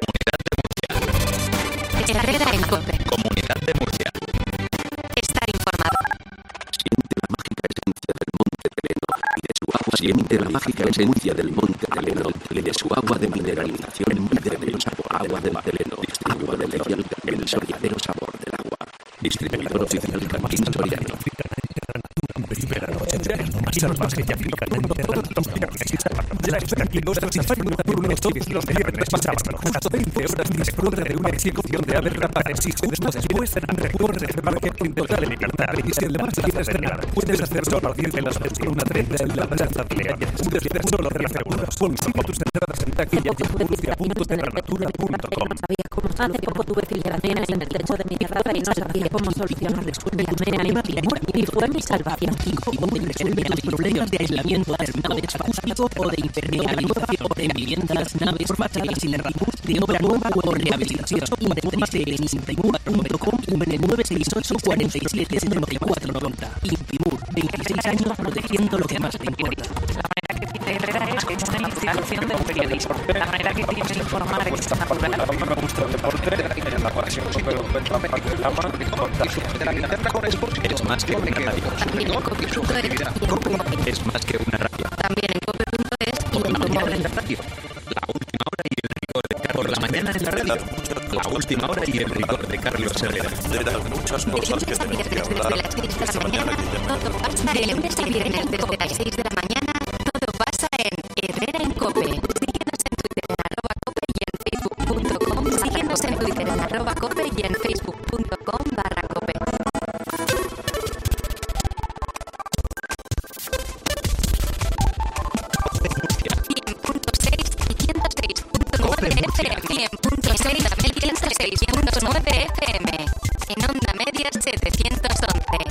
Speaker 3: Herrera en COPE.
Speaker 2: Comunidad de Murcia.
Speaker 3: Estar informado.
Speaker 11: Siente la mágica esencia del Monte Teleno y de su agua. Siente la mágica esencia del Monte Teleno y de su agua de mineralización mineralosa, agua del Teleno, agua de León, el verdadero sabor del agua. Distribuidor oficial Martín Soriano.
Speaker 12: Primera noche de verano más salvaje que aplica el mundo todo de la experiencia nuestra safari nocturnos todos los viernes pasaban hasta veinte horas disfrute de una ejecución de aves rapaces y después recorre el marketing total en libertad y si además quieres cenar puedes hacer solo diez de las por una treinta en la plaza de Leañas desde solo trece euros consigue tus entradas en taquilla y en murcia punto temperatura punto com.
Speaker 3: No sabía cómo hace poco tuve filtraciones en el techo de mi terraza y no sabía cómo solucionarles. Llamé a Impimur y fue mi salvación.
Speaker 12: Impimur resuelve tus problemas de aislamiento naves acústico o de impermeabilización en viviendas, naves, fachadas sin herramus, de obra nueva o rehabilitación. Infórmate en impimur punto com o en el nueve seis ocho cuatro siete setenta y cuatro noventa. Impimur, veintiséis años protegiendo lo que más te importa.
Speaker 13: La manera que tiene Herrera es que es una institución del periodismo. La manera que tiene de informar es natural.
Speaker 10: A mí me gusta el deporte, en la pasión siempre lo encuentro en parte del ama,
Speaker 2: es más que una radio.
Speaker 3: También en cope punto es.
Speaker 2: Es más que una radio.
Speaker 3: También en cope punto es y en tu móvil.
Speaker 2: La última hora y el rigor de Carlos. Por la mañana en la radio. La última hora y el rigor de Carlos Herrera.
Speaker 3: De muchas cosas que tenemos que hablar. De la mañana, todo pasa de lunes a viernes de cope a las seis de la mañana. Todo pasa en Herrera en Cope. Síguenos en Twitter en arroba cope y en facebook punto com. Síguenos en Twitter en arroba cope y en facebook punto com barra cope. cien punto seis y ciento seis punto nueve F M. cien punto seis y ciento seis punto nueve F M. En onda media setecientos once.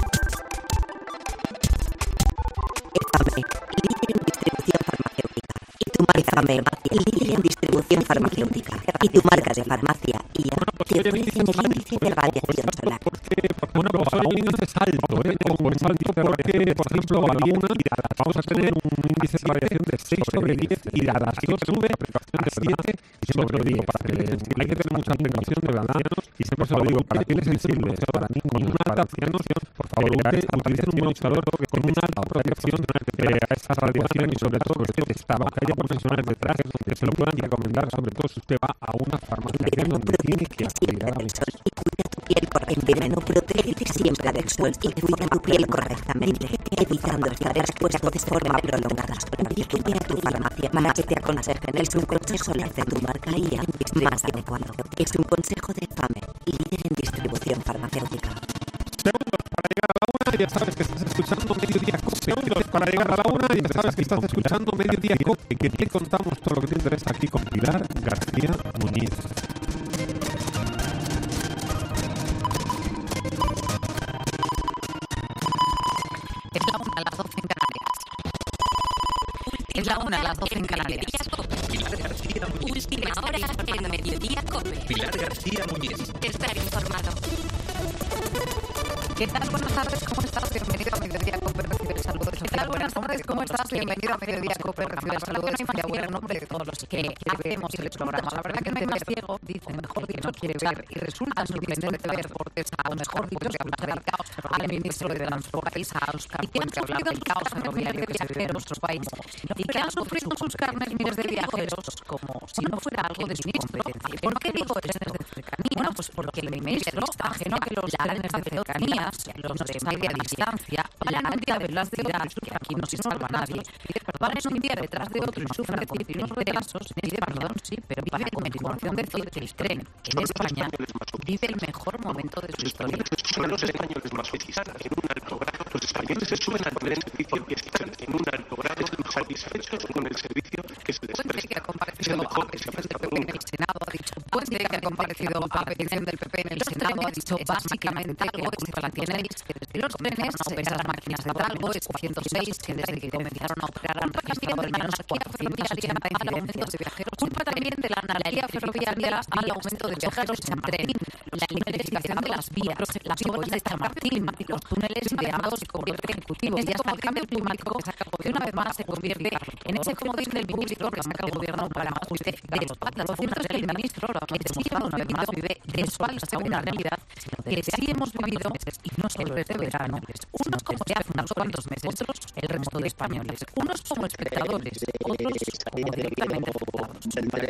Speaker 3: EFAME, líder en distribución farmacéutica. Y tu marca EFAME, líder en distribución farmacéutica. Y tu marca de farmacia y ya te ofrecen el índice de radiación solar.
Speaker 1: Bueno, pues hoy el índice es alto, ¿eh? Como es alto porque, por ejemplo, algunas vamos a tener un índice de variación de seis sobre diez y la razón sube a siete sobre diez. Hay que tener mucha precaución de verdad y siempre se lo digo, para pieles sensibles, para niños, para ancianos, por favor, utilicen un bronceador con una alta protección a esta radiación y sobre todo que esté testado, que haya profesionales detrás que se lo puedan recomendar, sobre todo si usted va a una farmacia donde tiene que aspirar a sol
Speaker 3: y cuida tu piel correctamente. En verano protégete siempre del sol y cuida tu piel correctamente, evitando estar expuesto de forma prolongada. Dirige a tu farmacia para que te aconsejen. Es un consejo de tu marca I A más adecuado. Es un consejo de EFAME, líder en distribución farmacéutica.
Speaker 1: Segundos para ya sabes que estás escuchando Mediodía Cope. Para llegar a la una, ya sabes que estás escuchando Mediodía Cope, que te contamos todo lo que te interesa aquí con Pilar García Muñiz.
Speaker 13: Es la una a las doce en Canarias. Es la una a las doce en Canarias.
Speaker 11: Pilar García Muñiz.
Speaker 13: Última hora en Mediodía Cope.
Speaker 11: Pilar García Muñiz.
Speaker 13: Estar informado. ¿Qué tal? Buenas tardes, ¿cómo estás? Bienvenido a Mediodía Cope, recibe el saludo. ¿Qué tal? Buenas tardes, ¿cómo estás? Bienvenido a Mediodía Cope, recibe el saludo. Que aún el nombre de todos los que hacemos el programa. La verdad que no hay más ciego, dicen, mejor dicho, no quiere ver. Y resulta sorprendente ver, o mejor dicho, que hablar del caos al ministro de Transportes, a Óscar Puente, hablar del caos ferroviario que se vive en nuestro país. Y que han sufrido en sus carnes miles de viajeros como si no fuera algo de su competencia. ¿Por qué digo trenes de cercanía? Bueno, pues porque el ministro, ajeno a que los trenes de cercanía, los de media distancia, vayan un día detrás de otro, que aquí no se salva nadie, van un día detrás de otro y sufren continuos retrasos, pide perdón, sí, pero vive con información de que el tren en España vive el mejor momento de su historia.
Speaker 14: Son los españoles más felices en un alto grado. Los españoles se suben al tren servicio y están en un alto grado satisfechos con el servicio que se les presta. Es el mejor que se presta nunca.
Speaker 13: El Senado ha dicho, Puente, que ha comparecido a petición del P P en el Senado, ha dicho básicamente que la culpa la tienen los trenes, no operan las máquinas de Talgo, es cuatrocientos seis, que desde que comenzaron a operar han registrado al menos cuatrocientos ochenta incidencias de viajeros. Culpa también de la anarquía ferroviaria al aumento de viajeros en tren, la electrificación de las vías, las obras de Chamartín, los túneles ideados con el ejecutivo y hasta el cambio climático, que una vez más se convierte en ese comodín del público que saca el gobierno para justificar los pactos. Lo cierto es que el ministro, lo que ha demostrado una vez más, vive de espaldas a una realidad que sí hemos vivido y no solo este verano, unos como ya hace unos cuantos meses, otros el resto de españoles, unos como espectadores, otros como directamente afectados.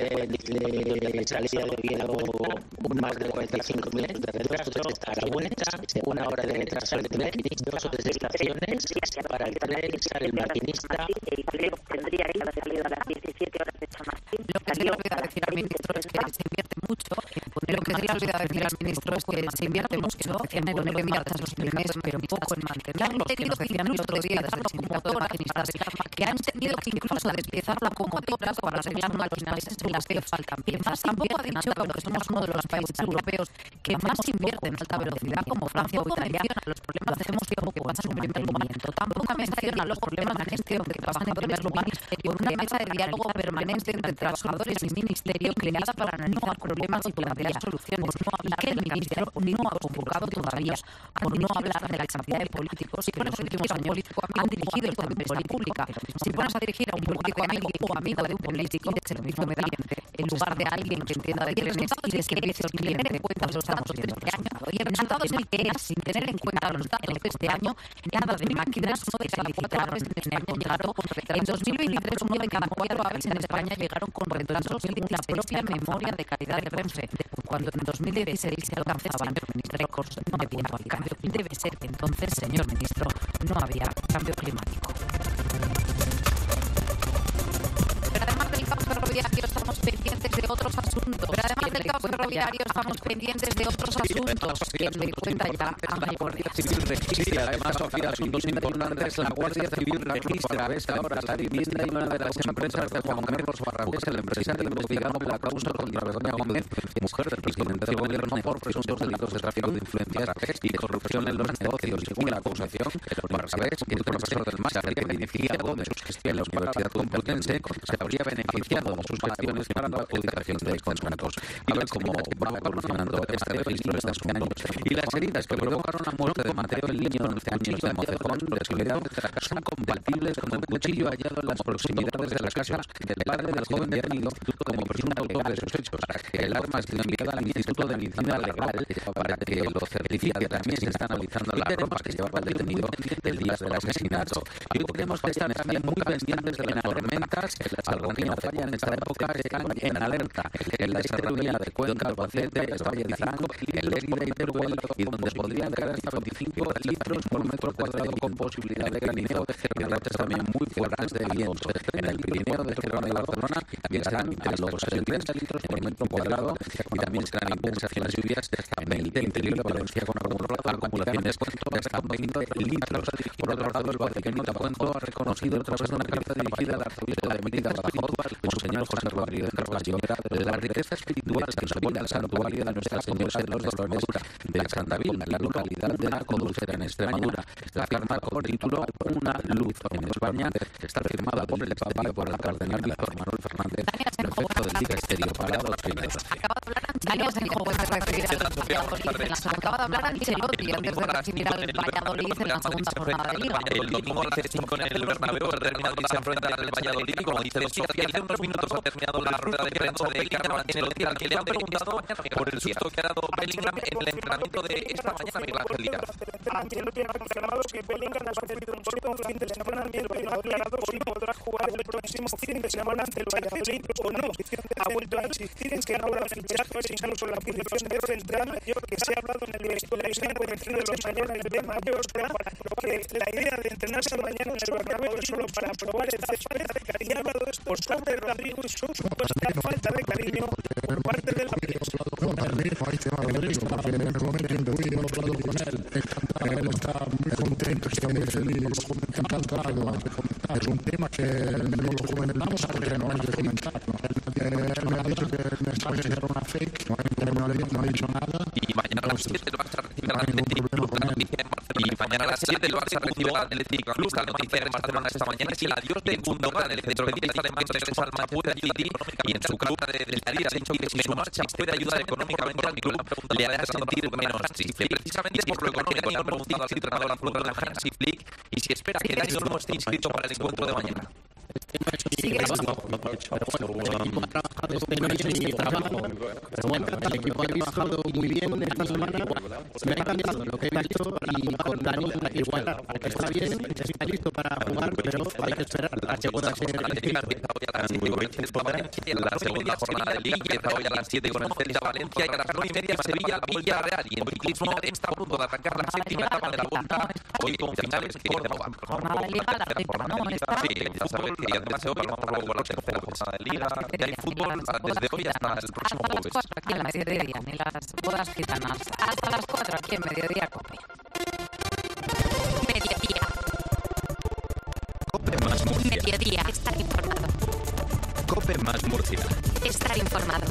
Speaker 15: Desde salida de Oviedo, más de cuarenta y cinco minutos de retraso hasta Aragoneta, una hora de retraso al tren, dos o tres estaciones para el tren, sale el maquinista.
Speaker 16: Tendría que haber salido a las diecisiete horas de Chamartín.
Speaker 13: Lo que se le olvida decir al ministro es que se invierte mucho, lo que se le olvida decir al ministro es que se invierte mucho en poner en marcha los trenes, pero poco en mantenerlos, que nos decían el otro día desde el sindicato de maquinistas, que han tenido que incluso despiezar la locomotoras para arreglar máquinas en las que faltan piezas. Tampoco ha dicho que somos uno de los países europeos que más invierte en alta velocidad, como Francia o Italia, los problemas de gestión que pasan por mantenimiento. Tampoco menciona los problemas de gestión que pasan en primer lugar por una mesa de diálogo permanente entre trabajadores y ministerio creada para analizar problemas y plantear soluciones, y que el ministro no ha convocado todavía, por no hablar de la cantidad de políticos que en los últimos años han dirigido esta empresa pública. Si pones a dirigir a un político amigo o amigo de un político, se lo mismo me da, en lugar de alguien que entienda de trenes y de servicios, sin tener en cuenta los datos de este año, y el resultado es el que es, sin tener en cuenta los datos de este año, nada de máquinas no deslicitables en España llegaron con retrasos. En dos mil veintitrés, uno de cada cuatro aves en España llegaron con retrasos según la propia memoria de calidad de Renfe, cuando en dos mil dieciséis se alcanzaban récords no había cambio. Debe ser que entonces, señor ministro, no había cambio climático. Pero además del caos ferroviario estamos pendientes de otros asuntos. Pero además del caos ferroviario estamos pendientes de otros asuntos que me cuenta ya a
Speaker 8: La Guardia Civil registra, además, Sofía, asuntos importantes. La Guardia Civil registra a esta hora la vivienda y una de las empresas de Juan Carlos Barragús, el empresario investigado por la causa contra Begoña Gómez, mujer del presidente del gobierno, por presuntos delitos de tráfico de influencias y de corrupción en los negocios. Según la acusación, el Barragús, el profesor del máster que beneficiado de sus gestiones en la Universidad Complutense, se habría beneficiado de sus gestiones para la adjudicación de contratos. Y ver cómo va evolucionando este registro de estos años. Y las heridas que provocaron la muerte de Mateo el Niño en once años de Mocejón de Soledad son compatibles con el cuchillo hallado en las proximidades de las casas del padre del joven detenido como presunto autor de sus hechos. El arma ha sido enviada al Instituto de Medicina Legal para que lo certifique. También se está analizando la ropa que llevaba el detenido el día del asesinato. Y hoy tenemos que estar también muy pendientes de las tormentas, algo que no falla en esta época, están en alerta en la serranía de Cuenca, Albacete, el Valle de Franco, el Lérida y Teruel, y donde podrían caer hasta veinticinco litros por metro cuadrado con posibilidad de granizo y rates también muy fuertes de viento. En el Pirineo de Gerona y Barcelona también serán entre los treinta litros por metro cuadrado y también serán intensas las lluvias en el interior de Valencia con acumulaciones de hasta veinte litros. Por otro lado, el Vaticano de Tapuento ha reconocido a través de una carta dirigida al arzobispo de Mérida, Badajoz, Monseñor José Rodríguez Carballo, de la riqueza espiritual que subida al santuario de Nuestra Señora de los Dolores de Santavil, la localidad de La Coducera, en Extremadura. Esta firma con título Una luz en España está firmada por el Papa y por el cardenal Víctor Manuel Fernández, prefecto del Dicasterio para Doctrinas.
Speaker 13: Daniel Senjo puede referirse a Valladolid. Acaba de hablar Ancelotti antes de recibir al Valladolid en la segunda jornada de Liga.
Speaker 10: El domingo a las cinco en el Bernabéu, el Real Madrid se enfrenta al Valladolid y, como dice Sofía, hace unos minutos ha terminado la rueda de prensa de Carlo Ancelotti, al que le han preguntado por el susto que ha dado Bellingham en el entrenamiento de esta mañana, Miguel Ángel Díaz.
Speaker 17: Ancelotti ha confirmado que Bellingham ha sufrido un susto un fin de semana y el Valladolid si podrá jugar el próximo fin de semana ante el Valladolid o no. Ha vuelto a insistir en que no habrá fichajes, incluso la posición de central, que se ha hablado en el televisión por encima de los mayores de mayor, que la idea de entrenarse mañana en el Bernabéu es solo para probar el césped, y ha hablado esto sobre Rodrigo y su supuesta falta de cariño por parte del
Speaker 18: él está muy contento, está muy feliz, encantado. Es un tema que no lo comentamos porque no hay que comentarlo. Él me ha dicho que el mensaje era una fake, no ha dicho nada.
Speaker 10: Y mañana a las siete el Barça recibe al Atlético Club, la noticia en Barcelona. Y mañana a las siete el Barça recibe al Atlético Club, la noticia en Barcelona esta mañana es el adiós de Gundogan, el centrocampista alemán que regresa al Manchester City, y en su club de Liga ha dicho que si su marcha puede ayudar económicamente al club, le hará sentir menos triste. Precisamente por lo económico le han preguntado al entrenador absoluto de Hansi Flick y si espera que Dani Olmo esté inscrito para el encuentro de mañana.
Speaker 19: Sí, que no, no, pero bueno, el equipo ha trabajado, este no es el trabajo, pero bueno, el equipo ha trabajado muy bien esta semana, me ha cambiado lo que he visto y con Dani igual, está bien, está listo para jugar, pero hay que esperar a que pueda ser
Speaker 10: la segunda jornada de Liga empieza hoy a las siete con el Celta Valencia y a las nueve y media Sevilla Villarreal, y en ciclismo está a punto de arrancar la séptima etapa de la Vuelta, hoy con finales que Córdoba.
Speaker 13: Jornada de Liga, la séptima, ¿no?
Speaker 10: Sí, ya sabes que además hoy vamos luego a la tercera jornada de Liga, y hay fútbol desde hoy hasta el próximo jueves.
Speaker 13: Hasta las cuatro aquí en Mediodía, ni las bodas gitanas. Hasta las cuatro aquí en Mediodía Cope. Mediodía.
Speaker 2: Cope más Murcia.
Speaker 13: Mediodía. Estar informado.
Speaker 2: Cope más Murcia.
Speaker 13: Estar informado.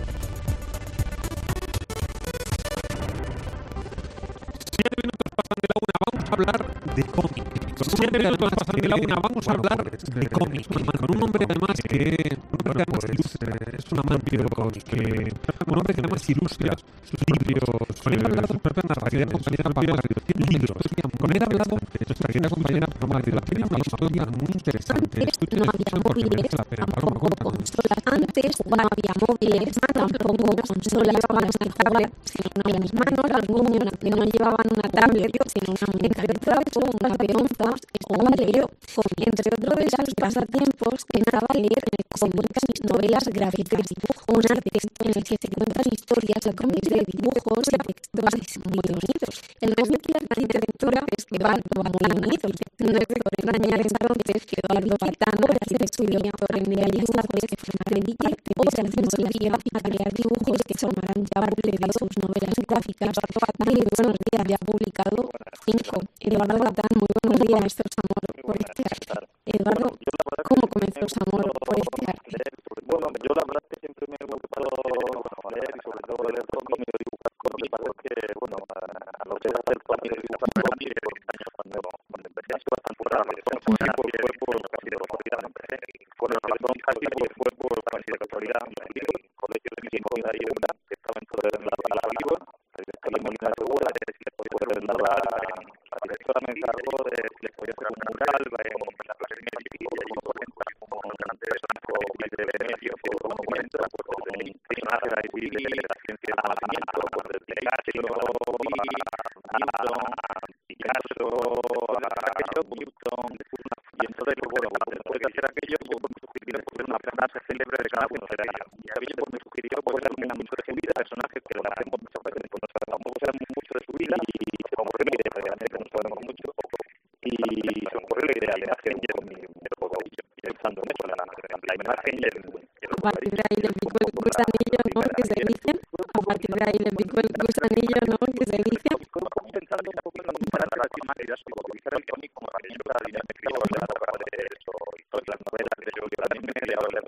Speaker 1: Siete minutos pasan de la una, vamos a hablar de cómic. Siete minutos pasan de la una, vamos a hablar de cómic. Con un hombre además que, un hombre que además ilustra, es un amante de cómic, que un hombre que además ilustra sus libros. Con él ha hablado su propia narración, compañera Pamela Garrido, tiene libros. Con él ha hablado nuestra querida compañera Pamela Garrido, tiene una historia muy interesante.
Speaker 5: Antes no había móviles, tampoco consolas. Antes no había móviles, tampoco consolas con las que jugar, sino en mis manos los niños que no llevaban una tablet, sino una muñeca de trapo, una peonza o un leo. Entre otros de esos pasatiempos, pensaba leer cómics, mis novelas gráficas, un arte en el que se cuentan historias de cómics de dibujos, de textos muy bonitos. El resto de la literatura es que va muy bonito. No es por engañar entonces que Eduardo Patán, horas de estudio por enviarles que dedique horas de nostalgia a crear dibujos que formarán parte de sus novelas gráficas. Dale buenos días, ya ha publicado cinco. Eduardo Patán, muy buenos días, esto es amor por este arte. Eduardo, ¿cómo comenzó su amor por este arte?
Speaker 4: Bueno, yo la verdad es que siempre me ha gustado leer y sobre todo leer cómics y dibujar cómics, porque, bueno, a lo que era hacer cómics y dibujar cómics, cuando empecé a ser bastante raro, fue por casi de casualidad, cuando empezó casi fue por casi de casualidad, el colegio de mi Molina y una, que estaba dentro de la viva, el Molina Segura, de si le podía poner la directora me encargó de si le podía hacer un mural en la clase media y como cuarenta, como delante de Franco de Venecio, como cuarenta, pues con imágenes ahí de la ciencia del conocimiento, pues desde Picasso, Picasso, aquello, Newton, y entonces, bueno, después de hacer aquello, yo con su pues una
Speaker 6: frase célebre de cada uno de ellos. Y a mí pues, me sugirió poder darme mucho de su vida, personajes que lo hacemos muchas veces, pues no sabemos mucho de su vida y se me ocurrió la idea, realmente no sabemos mucho, y se me ocurrió la idea de hacer yo mi poco pensando mucho en la, la imagen y el...
Speaker 5: A partir de ahí le picó el gusanillo, ¿no? Que se dice. A partir de ahí le picó el gusanillo, ¿no? Que se dice.
Speaker 6: Pensando un poco en para la última idea, utilizar el cómic como herramienta de escribir de la obra de eso, y todas las novelas de yo también me he hablado de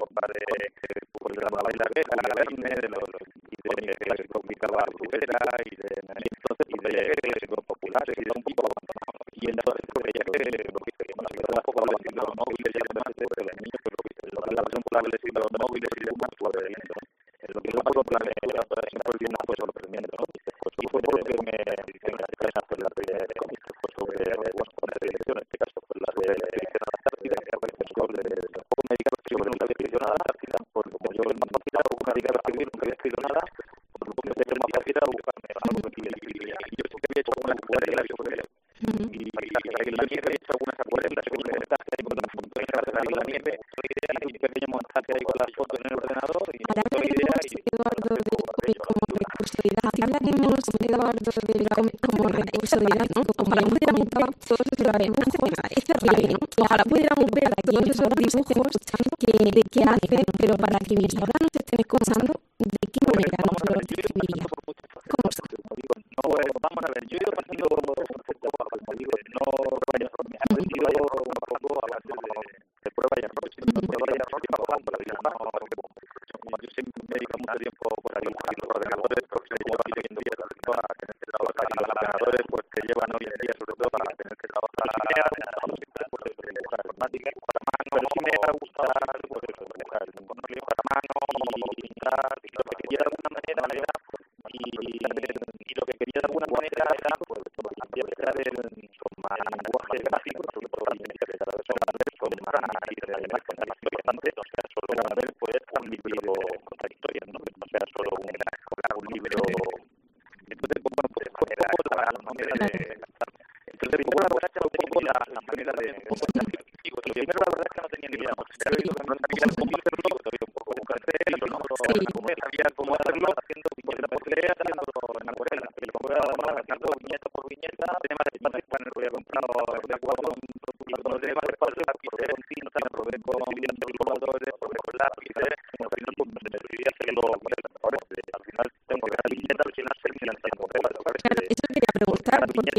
Speaker 6: la novela de la Verne, de los y de que se publicaba Rivera y de entonces y de los populares y de un poco y entonces ya que lo que se llama la poco la los móviles y además de los niños pero la versión popular de los móviles y demás pues lo que yo puedo planear para siempre bien fue sorprendente y fue por lo que me interesa hacer la primera de cómics fue sobre poner de elección en este caso fue la de elección a la Antártida que aparece sobre poco me diga sobre la elección a la Antártida porque como yo en Antártida una diga escribir nunca había escrito nada por lo que me tengo más fácil a buscarme algo que y yo sí que había hecho algunas acuarelas sobre él y la nieve he hecho algunas acuarelas con un montaje ahí con las fotos de la nieve y un pequeño montaje ahí con las fotos en el ordenador y
Speaker 5: Eduardo del cómic como recurso didáctico. Hablaremos de Eduardo del cómic como recurso didáctico. Como ya hemos comentado, todos lo haremos. Es terrible, ¿no? Ojalá pudiéramos ver todos esos dibujos que, de qué hace, pero para que mis ahora nos estén escuchando, ¿de qué manera nos lo describiría? ¿Cómo se?
Speaker 6: No, vamos a ver, yo he ido partido como digo, no he aprendido un poco a base de prueba y error, sino prueba y error y bajando la vida, ¿no? Como yo siempre me dedico mucho tiempo por ahí a los ordenadores, porque se llevan hoy en día a tener que trabajar y los ordenadores pues que llevan hoy en día sobre todo a tener que trabajar a la informática para mano, sí me ha gustado pues eso, dibujar para mano y pintar y lo que quería de alguna manera era y, y lo que quería de alguna manera era pues empezar el con más lenguaje gráfico sobre todo la técnica de cada persona con más y de imagen bastante o sea solo una vez puede estar un libro contradictorio no o sea solo un, un libro entonces bueno pues fue un poco la manera de entonces un poco la verdad es que un poco la, la manera de un poco científico lo primero la verdad es que no tenía ni idea o sea yo no sabía cómo hacerlo todavía un poco buscar hacerlo no no sabía cómo hacerlo haciendo era posible haciendo en acuarela y lo voy a dar haciendo viñeta por viñeta además de más bueno voy a comprar de acuerdo con los demás espacios lápices con tinta probé con colores probé con lápices al final pues me decidí hacerlo ahora al final tengo que dar viñeta al final terminan siendo modelos
Speaker 5: claro eso quería preguntar porque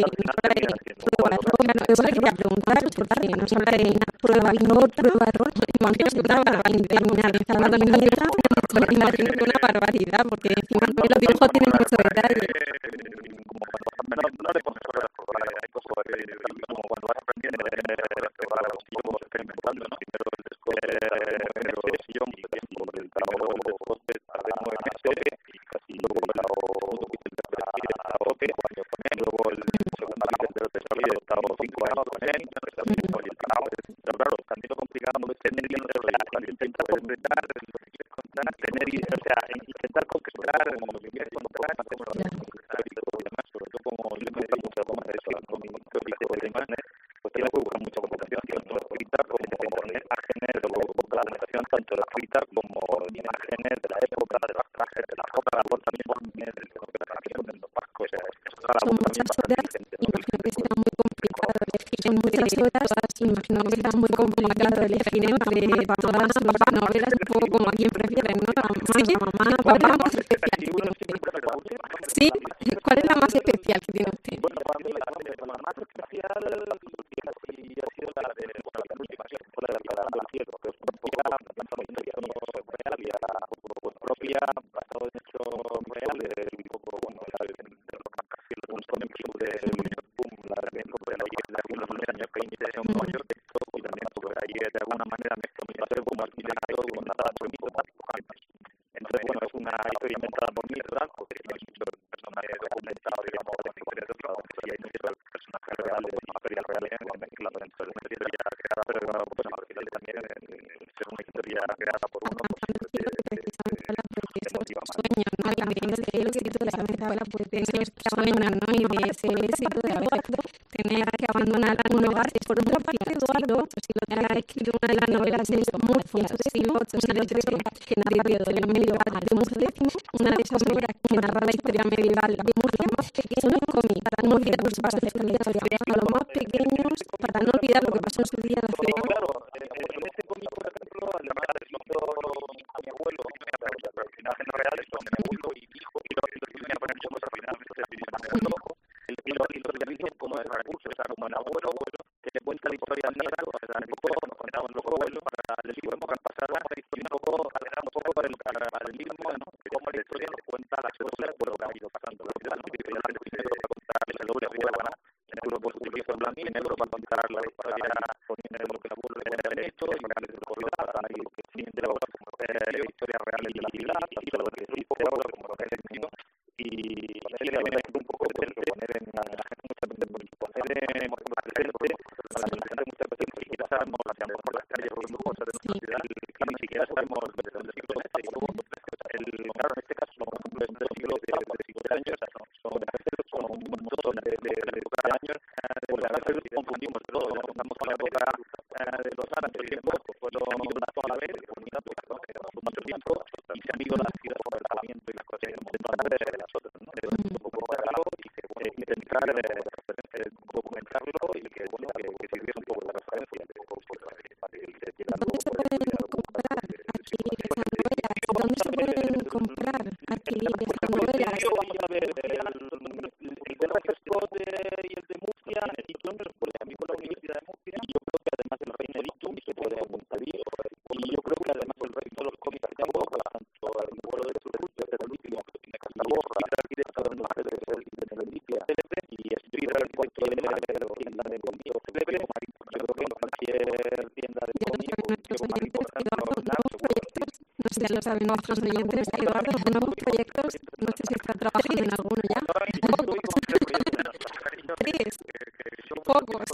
Speaker 5: eso quería preguntar porque nos habla de una prueba y no prueba error imagino que una barbaridad terminar cada viñeta me imagino que una barbaridad porque encima los dibujos tienen mucho detalle
Speaker 6: no, no le pongo solo las pruebas, hay cosas que como cuando vas aprendiendo vamos experimentando, ¿no? Primero el descote nueve meses y yo mucho tiempo el trabajo del descote tardé nueve meses y casi luego la segundo piso del tercer a Ope, cuatro con él, luego el segundo piso del tercer salido estaba cinco años con él, y el trabajo pero claro, también lo complicado es tener y intentar completar lo que quieres contar, tener y, o sea, intentar concretar lo que quieres contar, y demás, sobre todo como le gusta mucho como eso, con mi teórico de imágenes, pues tiene que buscar mucha comunicación, tanto escrita como imágenes, de la comunicación tanto de escrita como imágenes de la época, de las trajes, de la ropa, la labor también por de los vascos,
Speaker 5: son muchas horas, imagino que será muy complicado elegir en muchas horas, imagino que será muy complicado elegir entre mamás, papá, novelas, un poco como a quien prefieren, ¿no? Sí, mamá, papá, más especial que tiene usted. Sí, ¿cuál es la más especial que tiene usted?
Speaker 6: Bueno, para mí la más especial y ha sido la de la última, fue la de la del cielo, que es una poca, basada en historia real y propia, basado en hechos reales, un poco, bueno, casi un cómic de boom, la de alguna manera años veinte, un rollo de esto, y también ahí de alguna manera mezcla mi paseo como arquitecto con nada bonito, entonces bueno, es una historia inventada por mí, ¿verdad? Porque hay muchos personajes documentados, digamos, de historias de otros, que sí hay muchos personajes reales, historias reales, mezclados dentro de una historia creada, pero bueno, pues al final también es una historia creada por uno,
Speaker 5: sueños, ¿no? También es el éxito de la novela, pues tener que abandonar, ¿no? Y de ese éxito de haber tener que abandonaran un hogar. Por otra parte, Eduardo, que ha escrito una de las novelas es Murcia, su destino, una literatura que narra la historia medieval de Murcia, una de esas obras que narra la historia medieval de Murcia, son los cómics, para no olvidar los pasos de la historia, a los más pequeños, para no olvidar lo que pasó en su día en la ciudad.
Speaker 6: Claro, en este cómic, por ejemplo, además de a mi abuelo, los personajes no reales son mi abuelo y mi hijo, y los que me ponen muchos al final, y los servicios como el recurso, o sea, como el abuelo, que le cuenta la historia al nieto, o sea, un poco nos contaban los abuelos para el libro que han pasado, y un poco, un poco para el, para el mismo, ¿no? Cómo la historia nos cuenta las cosas por lo que ha ido pasando. Lo que la gente quiere contar el doble abuelo, ¿no? En el grupo se utiliza blanco y negro para contar la historia, poniendo lo que el abuelo le ha hecho, y para que lo para ahí lo que siente la historia real de la vida, y lo que es un poco como lo que es el mío. Y él también es un poco de poner en la gente muchas veces poner en la gente muchas veces ni siquiera sabemos por las calles por cosas de nuestra ciudad y ni siquiera sabemos desde el siglo veinte y luego el claro en este caso son cumples de siglo de siglo de años son a veces son un montón de años porque a veces confundimos todo estamos con la época de los árabes el tiempo fueron una sola vez mucho tiempo y se han ido las ciudades por el alojamiento y las cosas de las otras, ¿no? De un poco pararlo y que eh, intentar eh, documentarlo y que, bueno, que, que sirviera un poco de referencia y un poco para que se quiera
Speaker 5: ¿Dónde se pueden comprar adquirir esas novelas? ¿Dónde se pueden comprar adquirir esas novelas?
Speaker 6: A ver, el de Refresco y el de Murcia, Editum, porque a mí con la Universidad de Murcia, y yo creo que además el Reino Editum se puede apuntar y yo creo que además el resto de los cómics de Borra, tanto el vuelo de Sur que es el último que tiene que estar Borra, y el arquitecto de los ángeles de Benedicia, y Espírita del Cuento de la tienda de conmigo, yo creo que en cualquier tienda de conmigo,
Speaker 5: no sé si lo saben nuestros oyentes, Eduardo, nuevos proyectos, no sé si está trabajando en alguno ya. Tres, pocos.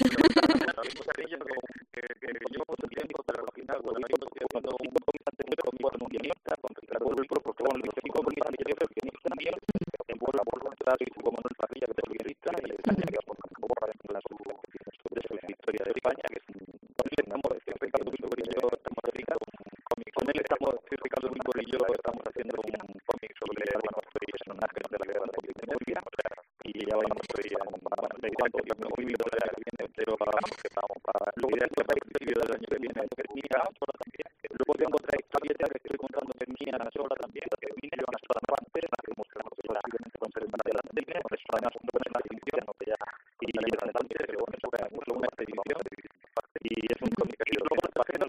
Speaker 6: Luego tengo otra historieta que estoy contando que es mía sola también, que vine yo una sola parte, la que mostramos posiblemente con ser más adelante, por eso además un poco en la edición, no que ya y adelante, pero bueno, eso es una parte de edición y es un cómic y luego el tercero,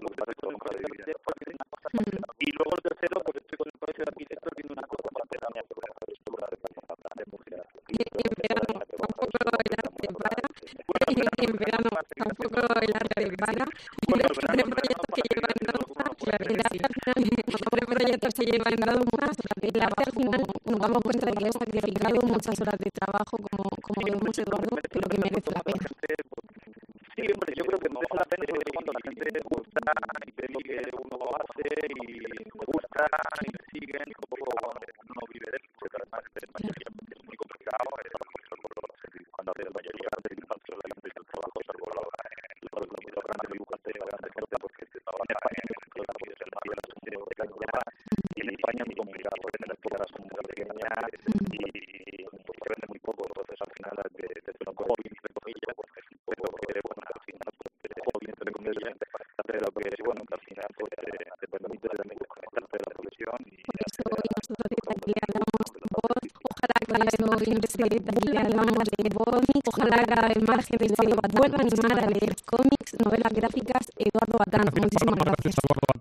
Speaker 6: y luego el tercero, pues estoy con el colegio de arquitectos viendo una cosa para hacer la mía sobre la estructura de Murcia.
Speaker 5: En verano tampoco el arte para, en verano tampoco el arte para, y los proyectos que llevan la realidad los proyectos se llevan dado más la arte al final nos damos cuenta de que ha sacrificado muchas horas de trabajo como, como vemos Eduardo, pero que merece la pena.
Speaker 6: Sí, hombre, yo creo que merece la pena porque cuando la gente le gusta y ve lo que uno hace y le gusta y le siguen y un poco uno vive de eso, porque además es muy complicado cuando hace la mayoría de infantes la gente del trabajo salvo los grandes dibujantes la grande gente porque en España es el mayor de calidad y en España es muy complicado porque las escuelas son muy pequeñas y se vende muy poco, entonces al final desde un hobby entre comillas pues es un poco que bueno al final el hobby entre comillas hace lo que es bueno que al final pues te permite desconectarte de la profesión y
Speaker 5: por eso hoy nosotros desde aquí hablamos voz, ojalá cada vez más desde aquí hablamos de cómics, ojalá cada vez más gente se vuelva a animar a leer cómics, novelas gráficas. Eduardo Batán, muchísimas gracias.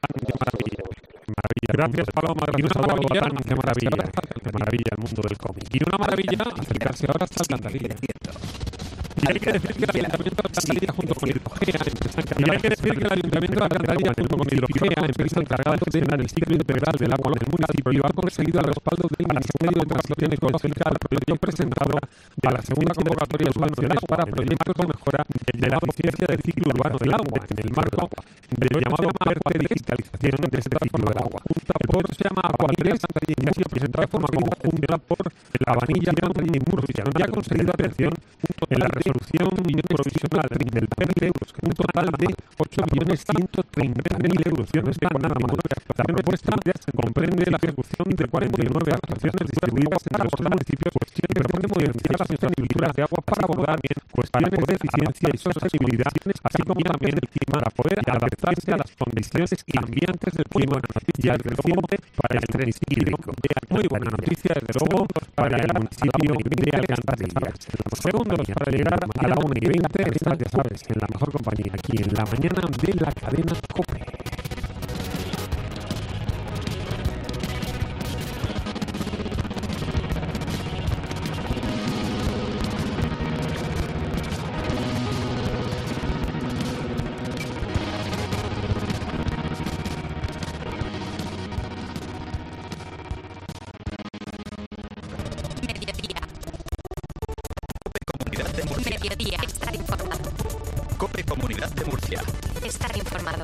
Speaker 1: Gracias, Paloma. Y una maravilla, qué maravilla, qué maravilla el mundo del cómic. Y una maravilla acercarse ahora hasta Alcantarilla. Y hay que decir que el Ayuntamiento de Alcantarilla, junto con Hidrogea, empresa Y hay que decir que el Ayuntamiento de Alcantarilla, junto con Hidrogea, empresa encargada de gestionar el ciclo integral del agua del municipio, ha conseguido el respaldo del Ministerio de Transición Ecológica al proyecto presentado a la segunda convocatoria de subvenciones para proyectos de mejora de la eficiencia del ciclo urbano del agua, en el marco del llamado PERTE Digitalización de este ciclo del agua. El proyecto se llama Agua tres y ha sido presentado de forma conjunta por la Vanilla y Murcia, donde ha conseguido atención en la resolución provisional del PERTE un total de ocho millones ciento treinta mil euros. No está nada mal. La propuesta comprende la ejecución de cuarenta y nueve actuaciones distribuidas entre los tres municipios que propone modernizar las infraestructuras de agua para abordar cuestiones de eficiencia y sostenibilidad, así como también el clima, para poder adaptarse a las condiciones cambiantes del clima y al creciente para el tren hídrico. Muy buena noticia, desde luego, para el municipio de Alcantarilla. Segundos para llegar a la una y veinte, estás, ya sabes, en la mejor compañía, aquí en la mañana de la cadena COPE.
Speaker 13: Mediodía. Estar informado.
Speaker 2: COPE Comunidad de Murcia.
Speaker 13: Estar informado.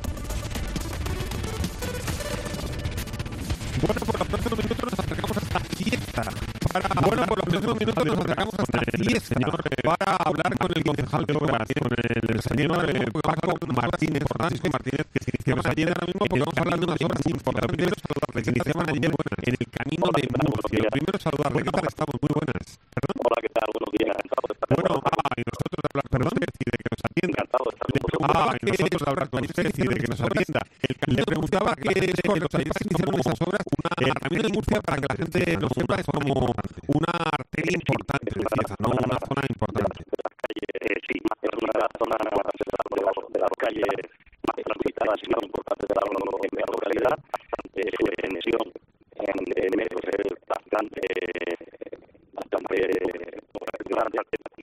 Speaker 1: Bueno, por los próximos minutos nos acercamos hasta Cieza. Para, bueno, por los próximos minutos nos acercamos hasta Cieza, señor, para hablar con el concejal de obras, con el señor eh, Paco Martínez, Francisco Martínez, que se iniciamos ayer ahora mismo, porque vamos a hablar de unas obras importantes. Primero saludarle, que iniciaban ayer en el camino de Murcia. Lo primero saludarle, ¿qué tal estamos? Muy buenas. ¿Perdón?
Speaker 20: Hola, ¿qué tal? Buenos días.
Speaker 1: Bueno, ah, y nosotros de hablar, perdón, decide que nos atienda. Ah, y nosotros de hablar con usted, decide que nos atienda. Le preguntaba que es porque los ayudas iniciaron esas obras. El camino de Murcia, para que la gente lo sepa, es como una arteria importante de Cieza, ¿no? Una zona importante.
Speaker 20: Sí, es una zona de las calles más transitadas y más importantes de la localidad. Su extensión en metros es bastante bastante grande.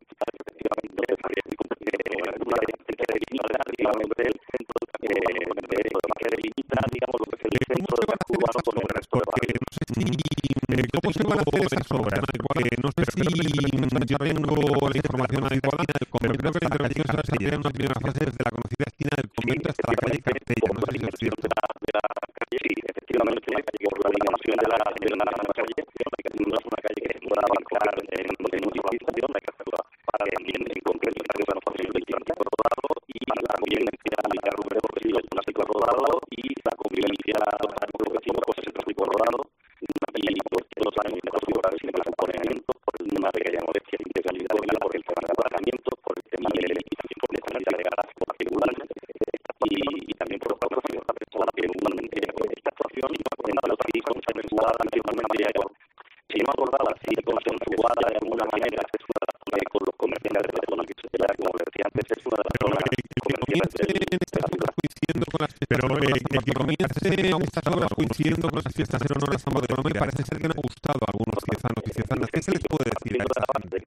Speaker 1: ¿Cómo se van a hacer esas obras? Porque no sé si yo tengo la información adecuada, pero creo que la intervención se haría en una primera fase desde la conocida esquina del convento hasta la calle Castella. No sé si es cierto.
Speaker 20: Sí, efectivamente, la calle por la dimensión de la calle no es una calle que se pueda abarcar en muchísima distancia, hay que hacerla para también en concreto para que sea fácil del tráfico rodado y la convivencia aplicar los recorridos de un tráfico rodado y la convivencia total con objetivos cosas en tráfico rodado y por todos los años de código horario sin acompañamiento por el tema de que haya molestia de integralidad por el tema de aparcamiento, por el tema de la salida de garaje por particularmente y también por otra cosa la persona que esta actuación en los países consensuada anteriormente si no abordada si consensuada de alguna manera es una de las zonas con los comerciantes de la zona que se queda como comerciantes es una de las zonas
Speaker 1: coincidiendo con las pero que, que comience estas obras coincidiendo con las fiestas en honor a San Bartolomé parece ser que no ha gustado a algunos ciezanos y ciezanas. ¿Qué se les puede decir a esta gente?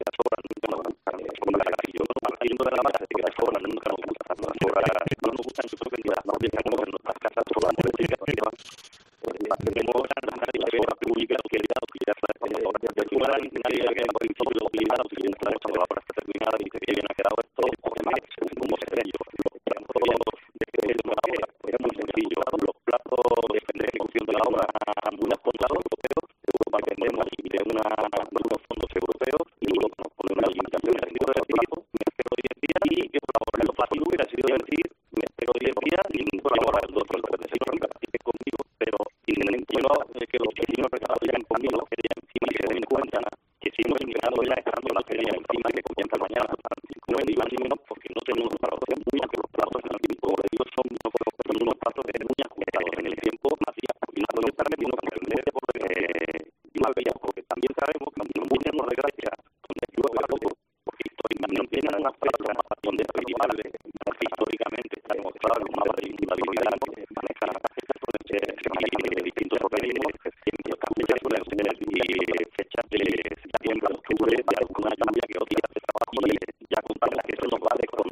Speaker 20: Partiendo de la base de que las obras nunca nos gustan, no nos gustan en su totalidad, no pensamos en nuestras casas solamente tenemos las obras públicas que ya nadie que por principio de utilidad si bien la obra está terminada y que bien ha quedado esto como serio es muy sencillo los plazos de ejecución de la obra unos contratos europeos Europa dependemos de unos fondos europeos y luego nos pone una limitación en el tipo de plazo me espero diez días y que los plazos hubiera sido decir me espero diez días y colabora el otro el señor participe conmigo pero entiendo que los vecinos reclamarían conmigo querían encima que se den cuenta que si hemos ingresado ya estando la feria encima que comienza mañana no es ni más ni menos porque no tenemos una relación muy que los plazos en el tiempo como le digo son unos plazos de muy ajustados en el tiempo hacía y no puedo estar metiendo con el medio porque mal veía porque también sabemos que no tenemos de gracia donde luego a poco porque históricamente no tienen una programación de principales históricamente está demostrado un mapa de indudabilidad que manejan de distintos organismos siempre cambian fechas de septiembre a octubre de alguna lluvia que otras de trabajo y ya contamos que eso nos va a descontar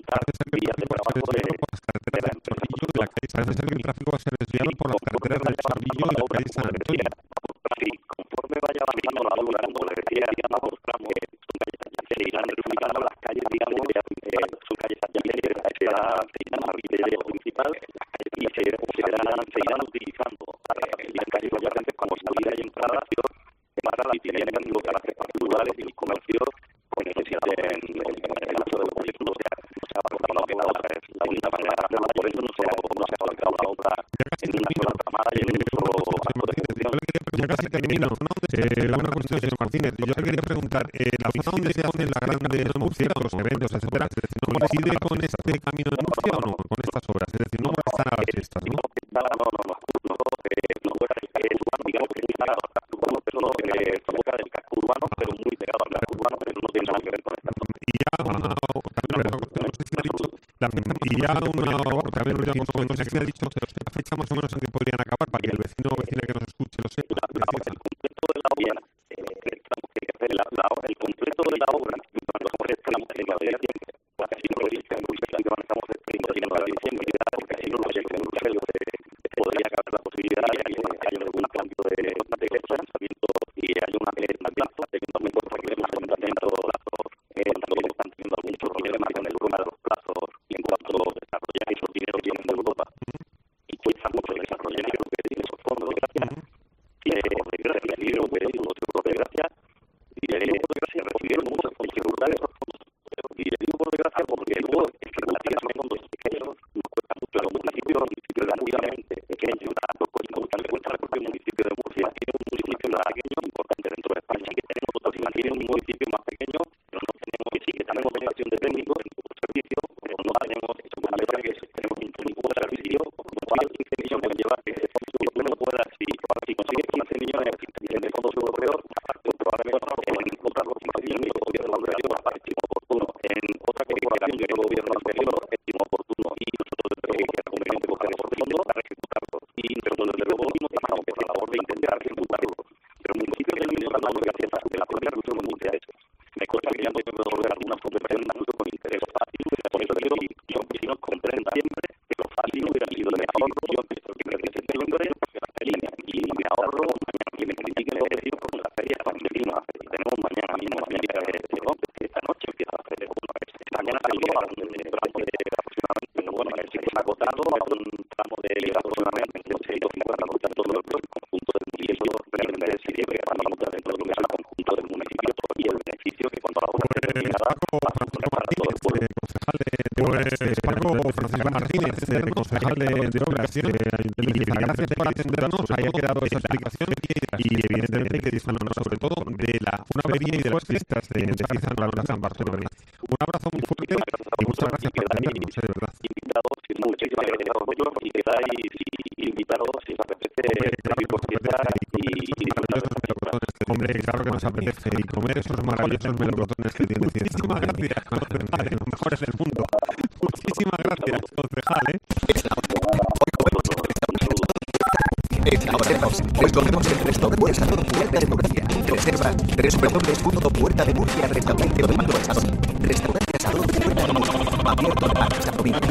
Speaker 20: vías de trabajo de
Speaker 1: la calle parece ser que el tráfico va a ser desviado por las carreteras del Chavillo y la calle San Antonio.
Speaker 20: Sí, conforme vaya avanzando la obra, como le decía, digamos, los tramos son calles adyacentes, irán reubicando las calles, digamos, son calles adyacentes a esa arteria principal y se irán, se irán utilizando las calles adyacentes como salida y entrada para las viviendas locales particulares y el comercio con necesidad en el uso de los proyectos. O sea, no se ha abarcado la obra, es la única manera de hacerlo, por eso no se ha abarcado la obra en una sola camada y en un solo acto de ejecución.
Speaker 1: Ya casi termino. Eh, una cuestión, señor Martínez. Yo le quería preguntar, eh, la zona donde se hacen las grandes conciertos, eventos, etcétera, ¿coincide con este camino de Murcia o no? Con estas obras, es decir, no molestan a las fiestas, ¿no?
Speaker 20: No, no, no, no, no, no, digamos que está urbano, pero no, provoca del casco urbano, pero muy pegado al casco urbano, pero no tiene nada que ver con esta zona.
Speaker 1: Y ya una, no sé si ha dicho, y ya una, también lo digamos, no sé si ha dicho la fecha más o menos en que podrían acabar, para que el vecino o vecina que nos escuche lo sepa.
Speaker 20: El completo de la obra, el completo de la obra, cuando se estamos en la de tiempo, porque así no lo dice, en Bruselas que estamos en la diciembre, porque así no lo llega en Bruselas, podría caber la posibilidad de que haya algún cambio de lanzamiento y haya una plaza de que también por requerir más ayuntamiento también están teniendo algún problema con el tema de los plazos y en cuanto a desarrollar esos dineros vienen de Europa y cuesta mucho desarrollar lo que tiene esos fondos de gracia y por desgracia el dinero que digo por desgracia y el dinero por desgracia recibieron muchos fondos secundarios esos fondos y le digo por desgracia porque luego es que relativamente fondos pequeños nos cuesta mucho a los municipios municipios relativamente pequeños tanto como le cuesta al propio municipio de Murcia tiene un municipio más pequeño importante dentro de España que tenemos otros tiene un municipio más pequeño pero no tenemos que sí que tenemos dotación de técnicos en un servicio pero no tenemos eso con la verdad que tenemos un único servicio como pagar quince millones llevar que después no pueda si si consigue quince millones de fondos europeos probablemente en otra corporación y el gobierno anterior estimo oportuno en otra corporación y el gobierno anterior estimo oportuno y nosotros desde que era conveniente buscar esos fondos para ejecutarlos y pero desde luego no trabajamos por la labor de intentar ejecutarlos pero el municipio que el ministro hablando gracias a que la propia reducción de Murcia ha hecho me cuesta que ya no puedo resolver algunas competencias incluso con interés fácil por eso digo y los vecinos comprenden siempre que lo fácil hubiera sido el mejor yo pienso que desde septiembre y me ahorro mañana que me critiquen los vecinos como la feria pandemia tenemos mañana mismo mañana esta noche empieza a hacer mañana salgo a un tramo de aproximadamente bueno si es agotado a un tramo de aproximadamente ochocientos cincuenta dentro del conjunto del municipio realmente decidir que van a montar dentro del conjunto del municipio y el beneficio que cuando la obra esté terminada va a suponer para todo el pueblo.
Speaker 1: Pues Paco Francisco Martínez, concejal de Obras, gracias por atendernos, haya quedado esa explicación y evidentemente que disfrutamos sobre todo de la una feria y de las fiestas de San Bartolomé. Un abrazo muy fuerte y muchas gracias por atendernos, de verdad.
Speaker 20: Invitados, muchísimas gracias por ello y quedáis invitados si os apetece abrir por fiesta y
Speaker 1: hombre, claro que nos apetece y comer esos maravillosos melocotones que tiene. Muchísimas gracias, concejal, los mejores del mundo. Muchísimas gracias, concejal, ¿eh?
Speaker 11: Recorremos el restaurante Salón Puerta de Murcia. Reserva doble u doble u doble u punto puerta de murcia restaurante Restaurante Salón Puerta de Murcia. Abierto para esta provincia.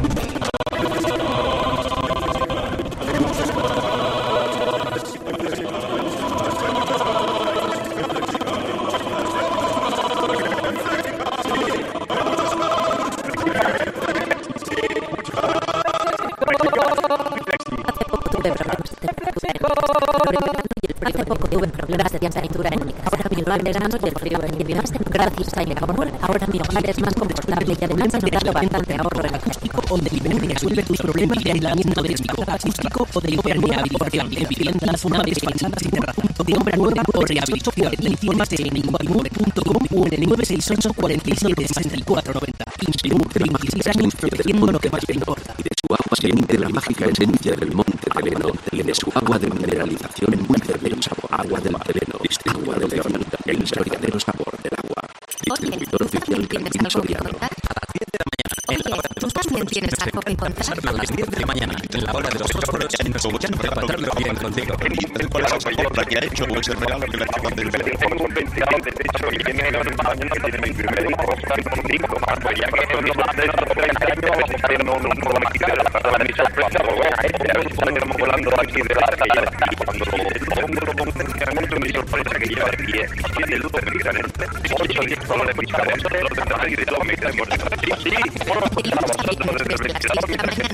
Speaker 3: Hace poco tuve problemas de temperatura en mi casa. Ahora mi hogar es más y el frío en mi vida. Gracias a Ilecamor, ahora mi hogar es más confortable y además he notado bastante ahorro en acústico, donde Livenum resuelve tus problemas de aislamiento térmico, acústico o de hipermeabilización en viviendas funables falsadas sin razón de obra nueva o rehabilitación. Infórmate en inmotimur punto com o en el nueve seis ocho, cuatro siete, seis cuatro nueve cero. Inspirumur, veintiséis años protegiendo lo que más te importa.
Speaker 11: Y de su agua siente la mágica esencia del monte Teleno y de su agua de mineralización en muy cervero sabor. Agua del Teleno, agua del Teleno, el verdadero sabor del agua. Distribuidor oficial Campín Soriano.
Speaker 13: A las diez de la mañana, en la hora Tú también tienes algo que contar.
Speaker 2: A las diez de la mañana, en la hora de los fósforos, nos escuchan para pasarlo bien contigo. Por esa soporta que ha hecho, pues el regalo que le acaban del verano.
Speaker 4: Tengo un ventilador de techo y tiene una mañana que tiene mi primer hijo, estar contigo, pues ya que son los más de esos treinta años, vamos a hacer un programa aquí de la casa de mi sorpresa, pues bueno, ya nos ponemos volando aquí de la calle, y cuando lo pongo con un mi sorpresa que lleva diez, siete luces diferentes, ocho o diez colores diferentes, los detalles y de la mesa de mortero. Sí, sí, por vosotros desde el ventilador.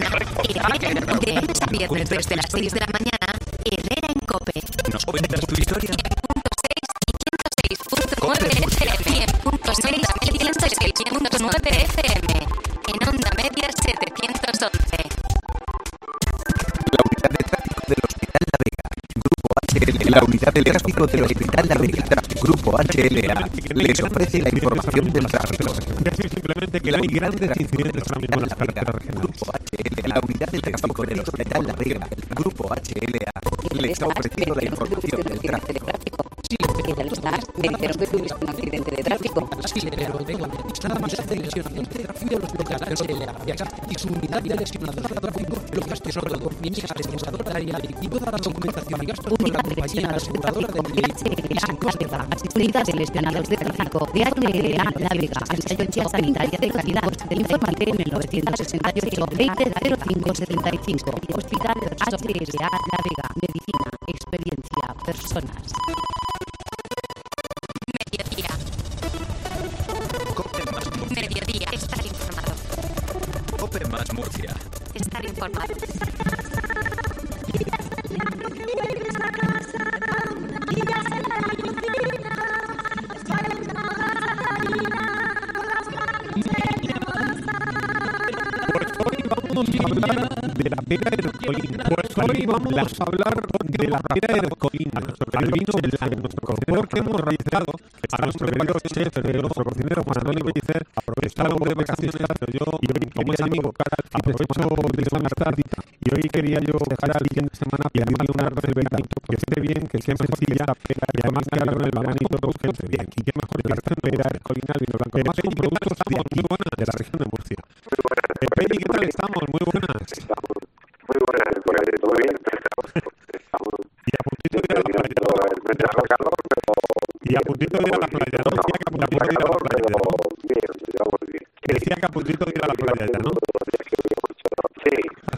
Speaker 13: Viernes desde las seis de la mañana, Herrera en COPE.
Speaker 2: ¿Nos cuentas tu historia?
Speaker 13: cien punto seis y ciento seis punto nueve F M. En onda media setecientos once.
Speaker 2: La unidad de tráfico del Hospital La Vega, Grupo H L A. La unidad de tráfico del Hospital La Vega, Grupo H L A, les ofrece la información del tráfico.
Speaker 1: Decir simplemente que no hay grandes incidentes ahora mismo en las carreteras regionales.
Speaker 2: Grupo H L A. La unidad de tráfico del Hospital La Vega, Grupo H L A, les ha ofrecido la información del tráfico.
Speaker 3: Sí, ¿qué tal estás? Me dijeron que tuviste un accidente de tráfico.
Speaker 19: Sí, pero tengo nada más de lesionados de tráfico los locales de la y su unidad de lesionados de tráfico, los gastos sobre todo mientras aseguradora área y toda la documentación y gastos con la compañía aseguradora de vehículos sin coste.
Speaker 3: Unidad de lesionados de tráfico de H L A La Vega, asistencia sanitaria de calidad. Infórmate en el novecientos sesenta y ocho veinte cero cinco setenta y cinco. Hospital H L A La Vega, medicina, experiencia, personas.
Speaker 13: Mediodía. Mediodía. Estar informado.
Speaker 2: COPE más Murcia.
Speaker 13: Estar informado.
Speaker 1: Pues hoy vamos a hablar de la pera ercolina, el vino blanco, porque hemos realizado a nuestro querido chef, nuestro cocinero Juan Antonio Pellicer, está de vacaciones, pero yo, como es amigo, aprovecho de una tardita, y hoy quería yo dejar al fin de semana pedirle una reserva que esté bien, que sea sencilla, y además que haga con el veranito que esté bien, y qué mejor que la pera ercolina, el vino blanco, además con productos de aquí, de la región de Murcia. Peli, ¿qué tal estamos? Muy buenas.
Speaker 4: Muy buenas, pues todo bien.
Speaker 1: Y a puntito de ir a la playa. Y a puntito de ir a la playa, ¿no? Decía que a puntito de ir a la playa, ¿no? Decía que a puntito de ir a la playa ya, ¿no?
Speaker 4: Sí.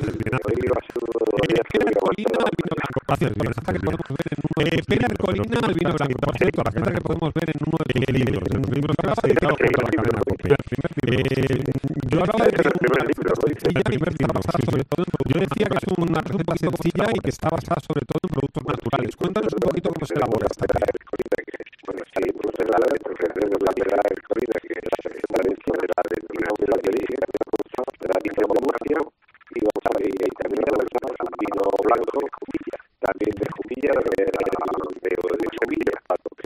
Speaker 1: Pera ercolina al vino blanco. Gracias, bien. Hasta que podemos ver en uno de... Pera ercolina al vino blanco. Por cierto, la gente que podemos ver en uno de los libros. En un libro que has editado junto a la cadena COPE. Yo hablaba de que es una receta sencilla y que está basada sobre todo en... Yo decía que es una receta sencilla y que está basada sobre todo en productos naturales. Cuéntanos un poquito cómo se elabora esta pera.
Speaker 4: Bueno, sí, pues la de la pera ercolina, que es la dentro de la denominación de origen, de la vino de Murcia, y vamos a ver, y también el vino blanco, también de Jumilla, de Sevilla,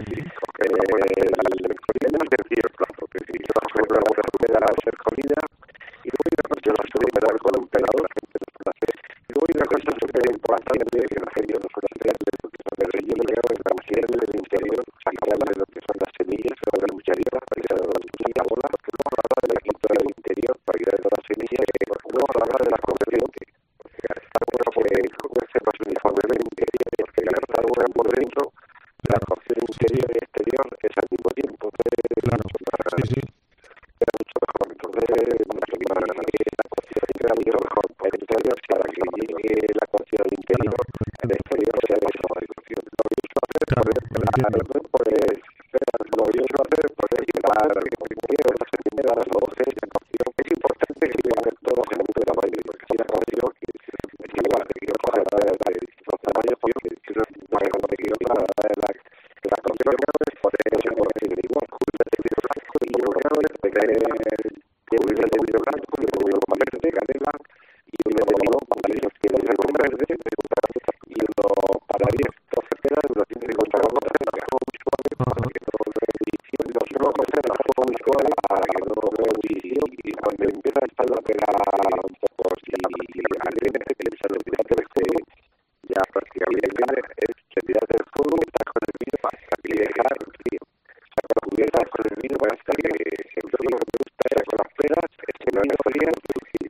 Speaker 4: el más sencillo, claro, que si yo por ejemplo vamos a subir a hacer comida, y luego hay una cosa, yo la suelo pegar con un pelador, y luego hay una cosa súper importante que la gente no suele hacer, de lo que son el relleno, de la maquinaria del interior, sacarla de lo que son las semillas, o de la cucharita, para que se haga la bola, porque luego a la hora de la quinta del interior, para que de las semillas, porque luego a la hora de la conversión, porque está bueno que comerse más uniformemente, porque está bueno por dentro, la cocción interior y exterior es al mismo tiempo.
Speaker 1: Claro, sí, sí.
Speaker 4: Era mucho mejor. Entonces, la cocción era mucho mejor. Por exterior, para que llegue la cocción al interior, el exterior sea de esa cocción. Lo que yo suelo hacer, pues, lo que yo suelo hacer, pues, es llevar primero las semillas, las hojas, la cocción. Es importante que lleven todos los elementos de la baile, porque si la cocción, es igual, que quiero para la de distintos tamaños, porque no hay como que quiero para la la cocción es poner por decir igual, cubrirte de vino blanco y lo que hago es pegar cubrirte de vino blanco y de vino verde, canela y uno de limón para ir que no se compra verde y uno para ir doce peras, uno tiene que contar con otra en la forma muy suave para que no lo edición, no solo coger la forma muy suave para que no lo edición y cuando empieza a estar la pera un poco si agrede, que se lo olvidate este ya prácticamente es retirar del fuego, estar con el vino y dejar frío. O sea, cuando cubiertas con el vino, hasta que siempre lo que me gusta es con las peras, es que no haya frío, y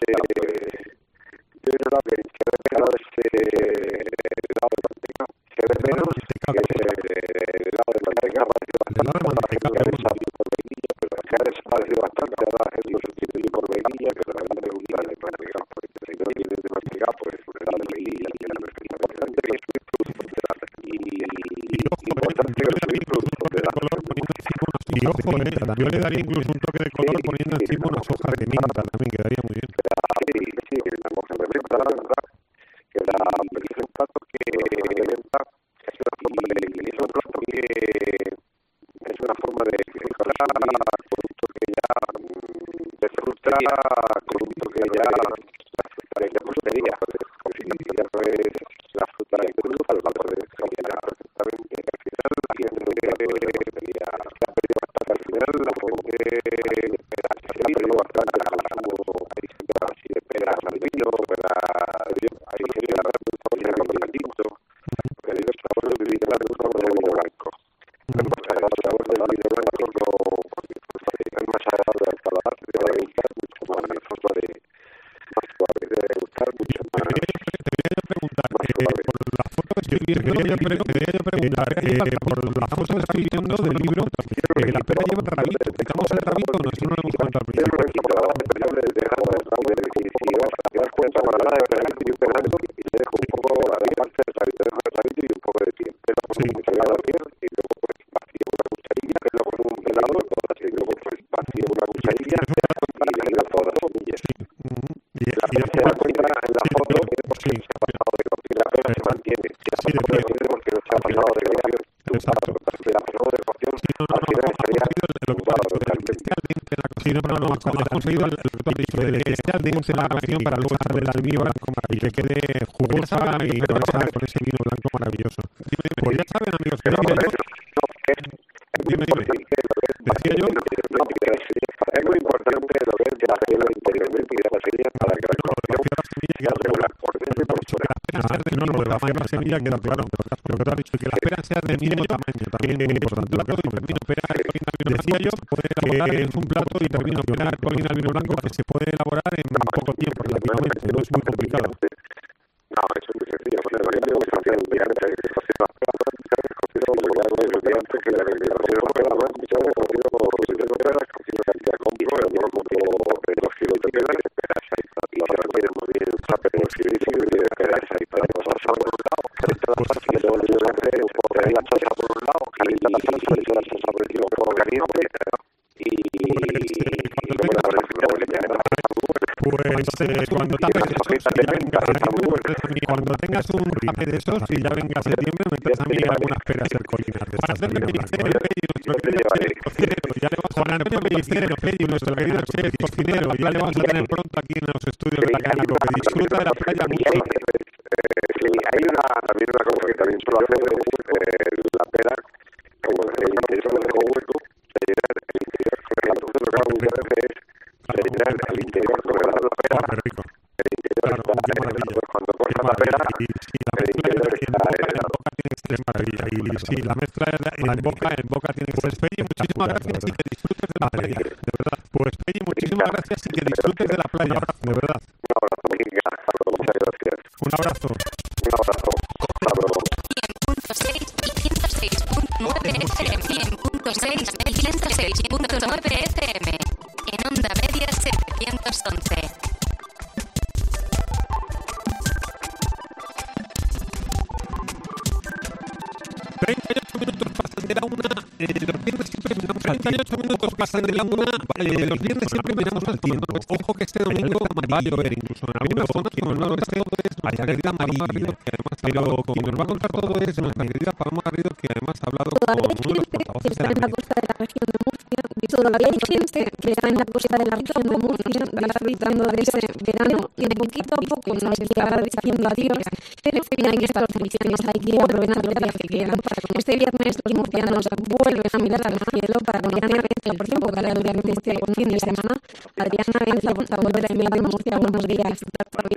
Speaker 4: yo creo que se ve menos ese lado de manteca, se ve menos el lado de manteca, parece bastante por vainilla, pero se ha desaparecido bastante, ahora es lo sustituye por vainilla, pero la verdad me gusta de manteca, porque si no tienes de manteca, pues el lado de vainilla y la perfecta. Importante que es un producto de la y importante que es un producto de la
Speaker 1: y ojo, eh, yo le daría incluso un toque de color poniendo encima unas hojas de menta, también quedaría muy bien.
Speaker 4: Sí, sí, la hoja de menta, la verdad, que la es un plato que menta es una forma de es un plato que es una forma de mejorar producto que ya de fruta, producto que ya la fruta de frutería, porque si ya no es la fruta de fruta, al valor de calidad perfectamente, al final la gente sería al final la fuente se ha perdido bastante al consumo así de peras al vino, ahí sería la fruta con el tinto, porque hay los sabores de vino blanco. Es más agradable el vino blanco es más agradable al paladar, te va a gustar mucho más, la forma de más suave, te va a gustar mucho más.
Speaker 1: Te voy a preguntar, por la foto que estoy viendo, te voy a preguntar, por la foto que estoy viendo del libro, que la pera lleva rabito, ¿quitamos el rabito o no? Eso no lo hemos comentado al principio.
Speaker 4: Te das cuenta para nada de pegar y un pedazo y le dejo un poco la parte del rabito, dejo el rabito y un poco de piel, pero con un salgado de piel y luego pues vacío una cucharilla, pero con un helado y luego pues vacío una cucharilla y le da todas las semillas.
Speaker 1: Y
Speaker 4: la pera se da cuenta en la foto porque se ha pasado de cocción, la pera se mantiene, se ha pasado de cocción porque no se ha pasado de cocción, exacto, se ha pasado de cocción, al final estaría jugado totalmente.
Speaker 1: Sí, no, no, no, has conseguido el que esté al dente la cocción para luego echarle el almíbar y que quede jugosa y con ese vino blanco maravilloso. Pues ya saben, amigos, que dime, dime. Decía yo,
Speaker 4: es muy importante lo que es de la semilla interiormente y de la semilla para que la cocción sea regular por dentro y por fuera.
Speaker 1: No, no, la mayor semilla queda claro. Lo que te has dicho, que la pera sea del mínimo tamaño, también es muy importante. Decía yo que es un plato y termino pera colina vino blanco que se puede elaborar en poco tiempo, relativamente, no es muy complicado.
Speaker 4: No, eso es muy sencillo. Pues el variante es fácil, mira, que se hace la pera, cocido lo que hago el día antes que la que la cocido la pera, muchas veces cocido cocido pera, cocido cantidad compro, pero no como dos kilos de pera, de pera y la requiere muy bien, pero los kilos de pera y para que pasar por un lado, calienta la salsa y luego le llevo a hacer un poco de la salsa por un lado, calienta la salsa y la salsa por encima un poco caliente y
Speaker 1: pues eh, cuando tengas cuando tengas un rape de esos y ya venga septiembre me traes a mí algunas peras hercolinas para hacerle pellicero nuestro querido cocinero ya le vamos a poner pellicero nuestro querido chef cocinero ya le vamos a tener pronto aquí en los estudios de la cadena que disfruta de la playa mucho.
Speaker 4: Sí, hay una también una cosa que también suelo hacer la pera como el interior del hueco se llena el interior con el entonces lo que hago muchas veces es rellenar el interior con el la pera el interior está cuando cortas la pera el interior está helado.
Speaker 1: Es maravilla y sí, la mezcla en boca en boca tiene que ser. Peggy, muchísimas gracias y que disfrutes de la playa, de verdad. Pues Peggy, muchísimas gracias y que disfrutes de la playa, de verdad.
Speaker 4: Un abrazo, muchas gracias.
Speaker 1: Un abrazo.
Speaker 4: Un abrazo.
Speaker 13: ciento seis punto nueve F M, ciento seis punto nueve F M, en onda media setecientos once.
Speaker 1: treinta y ocho minutos pasan de la una, eh, los viernes siempre miramos al treinta y ocho minutos pasan de la una, eh, los viernes siempre miramos al tiempo. Ojo que este domingo va a llover, incluso en algunas zonas como el noroeste, nuestra querida María Garrido, que además pero quien nos va a contar todo es nuestra querida Paloma Garrido, que además ha hablado con uno de los portavoces de la
Speaker 5: en la costa de la región de Murcia, y todavía hay gente que está en la costa de la región de Murcia disfrutando de ese verano que poquito a poco nos está haciendo adiós, pero en fin, hay que estar optimistas, hay que aprovechar lo que quieran. Este viernes los murcianos vuelven a mirar al cielo para Adriana Benza, por ejemplo, para durante este fin de semana. Adriana Benza va a volver a enviar a Murcia unos días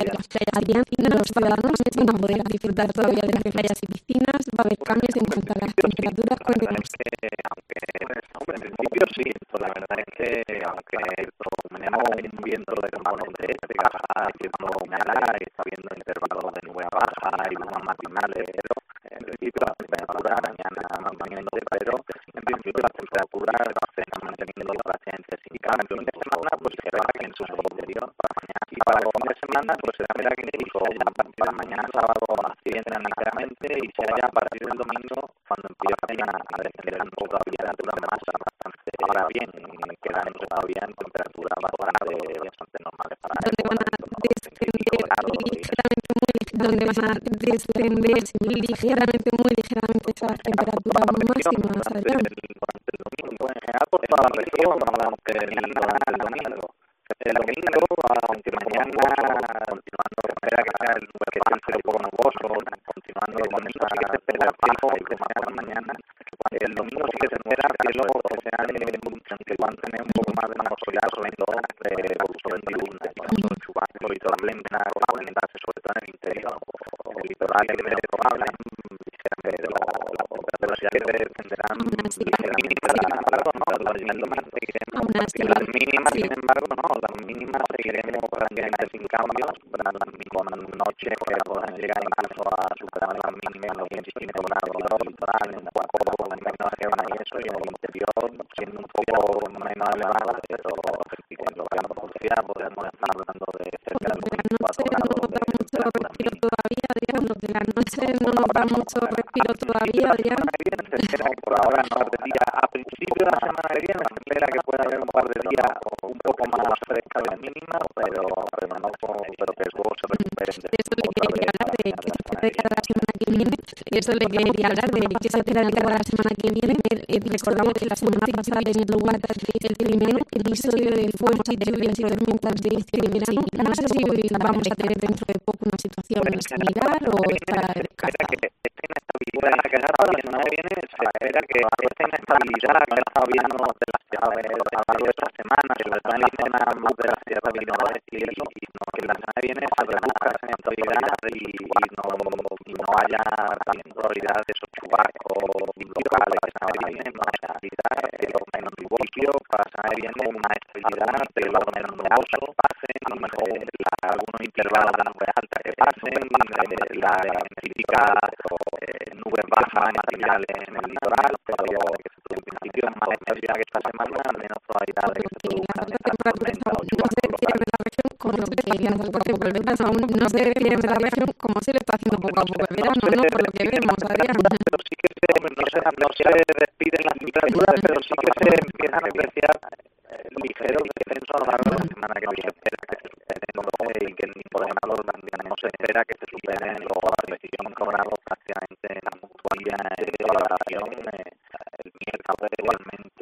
Speaker 5: de las playas. Adrián, los ciudadanos van a poder disfrutar todavía de las playas y piscinas, va a haber cambios en cuanto a las temperaturas. Cuéntanos.
Speaker 6: Aunque, hombre, en principio sí, pues la verdad es que aunque tenemos un viento de componente este que baja cierto humedad y está habiendo intervalos de nube baja y lunas matinales, pero en principio la temperatura mañana manteniéndose, pero en principio la temperatura se está manteniendo prácticamente sin cambio. El fin de semana pues se va en su interior para mañana y para el fin de semana pues se da que incluso para mañana sábado ascienden ligeramente y se vaya a partir del domingo cuando empiezan a descender un poco todavía la altura más bastante. Ahora bien, quedan todavía en temperatura bastante, bastante normales para
Speaker 5: donde van a descender ligeramente muy donde van a descender ligeramente muy ligeramente esas temperaturas máximas, Adrián.
Speaker 6: Durante el domingo en general por toda la región, durante el domingo. El domingo, aunque mañana continuando de manera que sea el nube que sea un poco nuboso, continuando el domingo sí que se espera cielo que mañana mañana. El domingo sí que se espera cielo que sean que van a tener un poco más de nubosidad, sobre todo de evolución de luna, chubascos litoralmente, sobre todo en el interior. El litoral que es probable, ligeramente, pero sí que tendrán ligeramente las mínimas, sin embargo, no, las mínimas seguiremos prácticamente sin cambios, con noches que puedan llegar incluso a superar las mínimas, los veinticinco grados del litoral, en cuatro en menos que van a eso, y en el interior, siendo un poco menos elevada, pero veinticuatro grados por día, podemos estar hablando de cerca de veinticuatro grados.
Speaker 5: No nos da mucho respiro todavía, Adrián, los de la noche no nos da mucho respiro todavía, Adrián.
Speaker 6: Por ahora no se día, a principio de la semana que viene se espera que pueda haber un par de días un poco más fresca de mínima, pero pero no pero que luego se recuperen.
Speaker 5: Eso le quería hablar de que se espera de la semana que viene. Eso le quería hablar de que se espera de la semana que viene. Recordamos que la semana pasada tenía lugar el primer episodio de fuegos y de lluvias y tormentas de este verano. No sé si vamos a tener dentro de poco una situación similar o estará descartado.
Speaker 6: Inestabilidad que está viendo viene, se espera que esta inestabilidad que está viendo de las de esta semana, que la semana más de la Sierra de Vinolas y eso, y no, que la semana viene se reduzca esa inestabilidad y, y, no, y no haya también probabilidad de esos chubascos locales que se vienen, una estabilidad de los menos nubosos, para la semana viene una estabilidad de los menos nubosos pasen, algunos intervalos de nubes altas que pasen, la típica nubes bajas matinales en el litoral, pero en principio es más estabilidad que esta semana, al menos probabilidad de que se produzca esta tormenta o chubascos.
Speaker 5: Como se está haciendo poco a poco el verano, no se refiere a la región como se le está haciendo poco a poco el verano, ¿no? Por lo que vemos, Adrián.
Speaker 6: Pero sí que se, no se, no se despiden las temperaturas, pero sí que se empiezan a apreciar ligeros descensos a lo largo de la semana que viene. Se espera que se superen los y que el tipo de calor también no se espera que se superen los veinticinco grados prácticamente en la mutualidad de valoración. El miércoles igualmente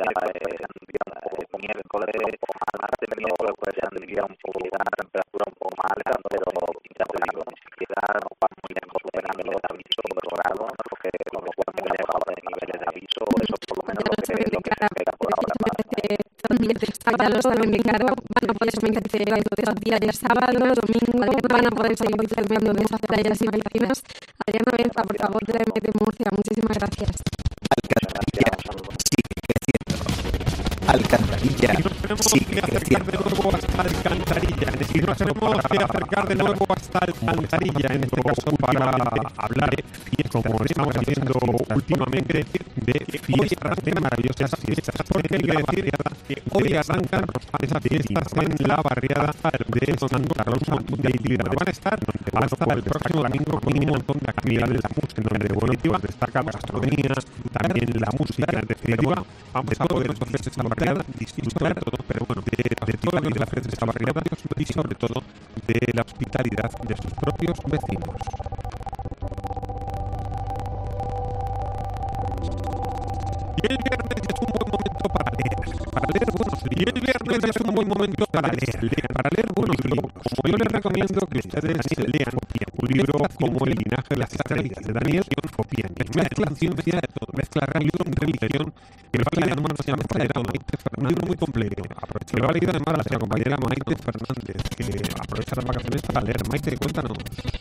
Speaker 6: el miércoles o martes, el miércoles puede ser un día un poco una temperatura un poco más alta, pero ya te digo, ni siquiera no va muy lejos superando los avisos de los grados, porque con lo cual muy lejos de niveles de aviso, eso por lo menos lo que, lo que se espera por ahora.
Speaker 5: Ya lo saben de claro, van a poder meterse los días de sábado, domingo, van a poder seguir disfrutando de esas playas y piscinas. Adrián Benza, por favor, de la M de Murcia, muchísimas gracias.
Speaker 2: Alcantarilla sigue creciendo. Alcantarilla sigue creciendo.
Speaker 1: De nuevo hasta Alcantarilla. Y nos tenemos que acercar de nuevo hasta Alcantarilla, en este caso para hablar de fiestas, como estamos haciendo últimamente, de fiestas, de maravillosas fiestas. Porque hay que decir que hoy arrancan esas fiestas en la barriada de San Carlos de Itibar. Van a estar hasta el próximo domingo con un montón de actividades, la música, donde definitiva destaca la gastronomía, también la música. En definitiva, vamos a poder entonces esta barriada disfrutar todo, pero bueno, de, de todo lo que ofrece esta barriada y sobre todo de la hospitalidad de sus propios vecinos. Y el viernes es un buen momento para leer, para leer buenos libros. Y el viernes es un buen momento para leer, leer para leer buenos como yo les recomiendo que ustedes lean un libro como El linaje de las estrellas de Daniel Copien, mezcla ciencia, mezcla religión, que lo ha leído además nuestra compañera Maite Fernández, un libro muy completo, que lo ha leído además nuestra compañera Maite Fernández, que aprovecha las vacaciones para leer. Maite, cuéntanos.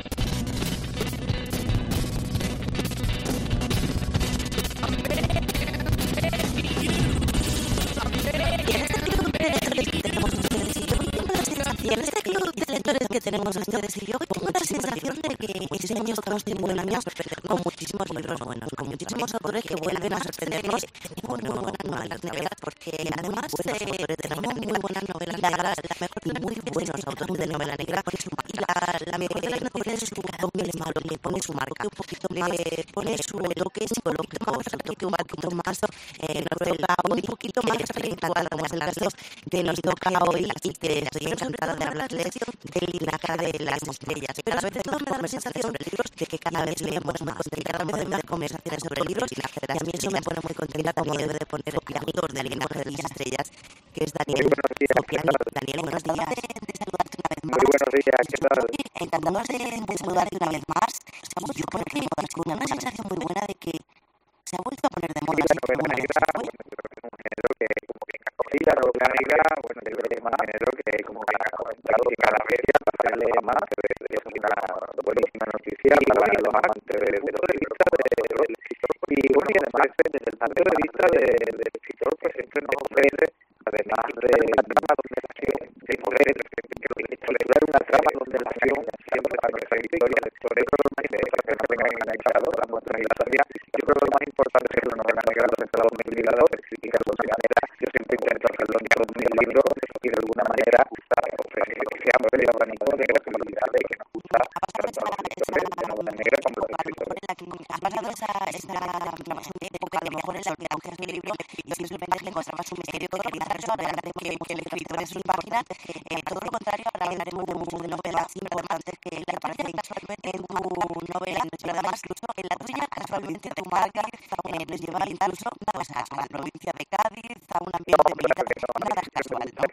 Speaker 3: Y en este club de lectores que tenemos ustedes y yo, tengo la sensación de que este año estamos teniendo un año con muchísimos libros buenos, con muchísimos autores que vuelven a sorprendernos con muy buenas novelas negras, porque además eh, tenemos muy buenas novelas negras y muy buenos autores de novela negra, y la, la mayoría no tiene su toque malo, le pone su marca, un poquito más, pone su toque psicológico, su toque un poquito más, eh, nos toca un poquito más espiritual, como es el caso que nos toca hoy y que estoy encantada de hablarles del linaje de las estrellas. Pero a veces nos da la sensación sobre libros de que cada vez leemos más, de que cada vez hay más conversaciones sobre libros, y a mí eso me pone muy contenta, como debe de poner el autor del linaje de las estrellas, que es Daniel. Daniel, buenos días. De saludarte una vez más.
Speaker 6: Muy buenos días, ¿qué tal?
Speaker 3: Encantados de, de saludarte una vez más. Yo creo que con una sensación muy buena de que se ha vuelto a poner de moda.
Speaker 6: Sí, la novela negra, bueno, yo creo que es un género que como que ha cogido la novela negra, bueno, yo creo que es un género que como que ha comentado y cada vez se lee más, es una buenísima noticia para los amantes del punto de vista del escritor. Y bueno, y además desde el punto de vista del escritor, pues siempre nos ofrece, además de la trama donde la acción, de poder, lecturar una trama donde la acción siempre para esa historia, el lector es lo más importante que no tengan enganchado la muestra y la sabía. Yo creo que lo más importante es la novela negra donde todos mis libros, y de alguna manera yo siempre intento hacerlo en todos mis libros y de alguna manera ofrecer que sea muy orgánico de la comunidad y que nos gusta tanto a los lectores de novela negra como a los escritores.
Speaker 3: Has pasado esa, esa época, a lo mejor en la que cogías un libro y simplemente le encontrabas un misterio que querías resolver antes que el escritor en sus páginas. Eh, todo lo contrario, ahora hablaremos de mucho de novelas importantes que le aparecen casualmente en tu novela, pero además incluso en la tuya, casualmente tu marca eh, les lleva incluso a, a la provincia de Cádiz, a un ambiente militar, nada es casual, ¿no?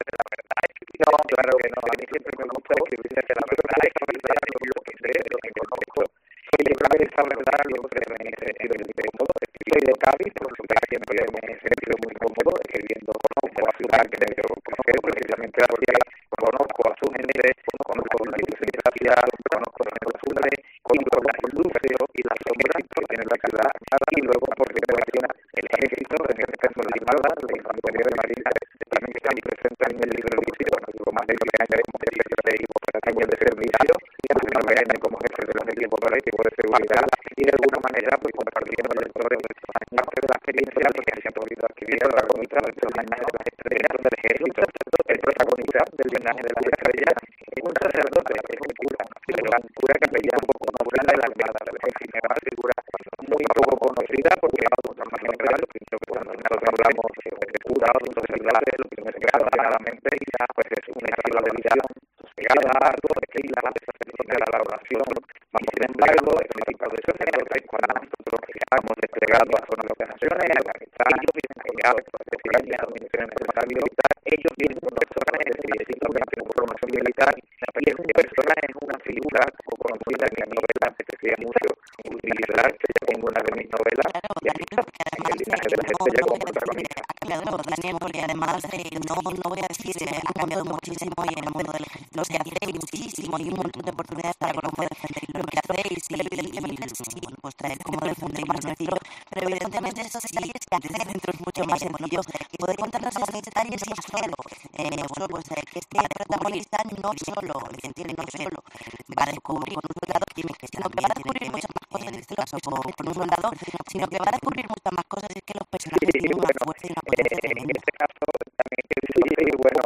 Speaker 6: No, claro que no, a mí siempre me gusta escribir desde la verdad, esa verdad, lo que sé, lo que conozco. Soy de Cádiz, esa verdad, siempre me he sentido muy cómodo. Soy de Cádiz, por lo que siempre me he sentido muy cómodo escribiendo, conozco a ciudad que me quiero conocer, precisamente porque conozco a su gente, conozco la idiosincrasia, conozco la costumbre, conozco el dulce y la sombra que tiene la ciudad, y luego porque relaciona el ejército, en este caso la Armada, la infantería de Marina, también está presente en el libro de digo más de nueve años como jefe de equipo años de servicio, y más de nueve años como jefe de los equipos de equipo de seguridad, y de alguna manera pues compartiendo los lectores parte de la experiencia que se ha podido adquirir a lo largo de el linaje de las estrellas del ejército. El protagonista del linaje de las estrellas es un sacerdote, es un cura, una cura que veía un poco natural de la Armada del ejército, una figura muy poco conocida porque por más general, cuando nosotros hablamos de cura o de sacerdote, lo que nos queda claramente pues es un estilo de vida sosegada, algo que la sacerdote a la oración, y sin embargo, el tipo de sacerdote cuando nosotros hemos desplegado a zonas de operaciones, a Afganistán, a España, donde tienen formación militar, ellos vienen con personas que simplemente con formación militar, y es un personaje, es una figura poco conocida en la novela, se decía mucho utilizar, que yo tengo una de mis novelas, y aquí está, el linaje de la estrella como protagonista.
Speaker 3: Ha cambiado, Daniel, porque además eh, no, no voy a decir, eh, ha cambiado muchísimo y en el mundo del ejército se hace muchísimo y un montón de oportunidades para conocer lo que hacéis y, y, y bueno, pues traer como defendéis más estilo, pero evidentemente eso sí es que antes de dentro es mucho más sencillo y poder contarnos esos detalles y solo, eh, solo pues eh, que este protagonista no solo, entiende, no solo va a descubrir con un soldado químico, sino que va a descubrir muchas más cosas en este caso con, con un soldado, sino que va a descubrir muchas más cosas y es que los personajes tienen una fuerza y una potencia.
Speaker 6: En este caso también he querido, bueno,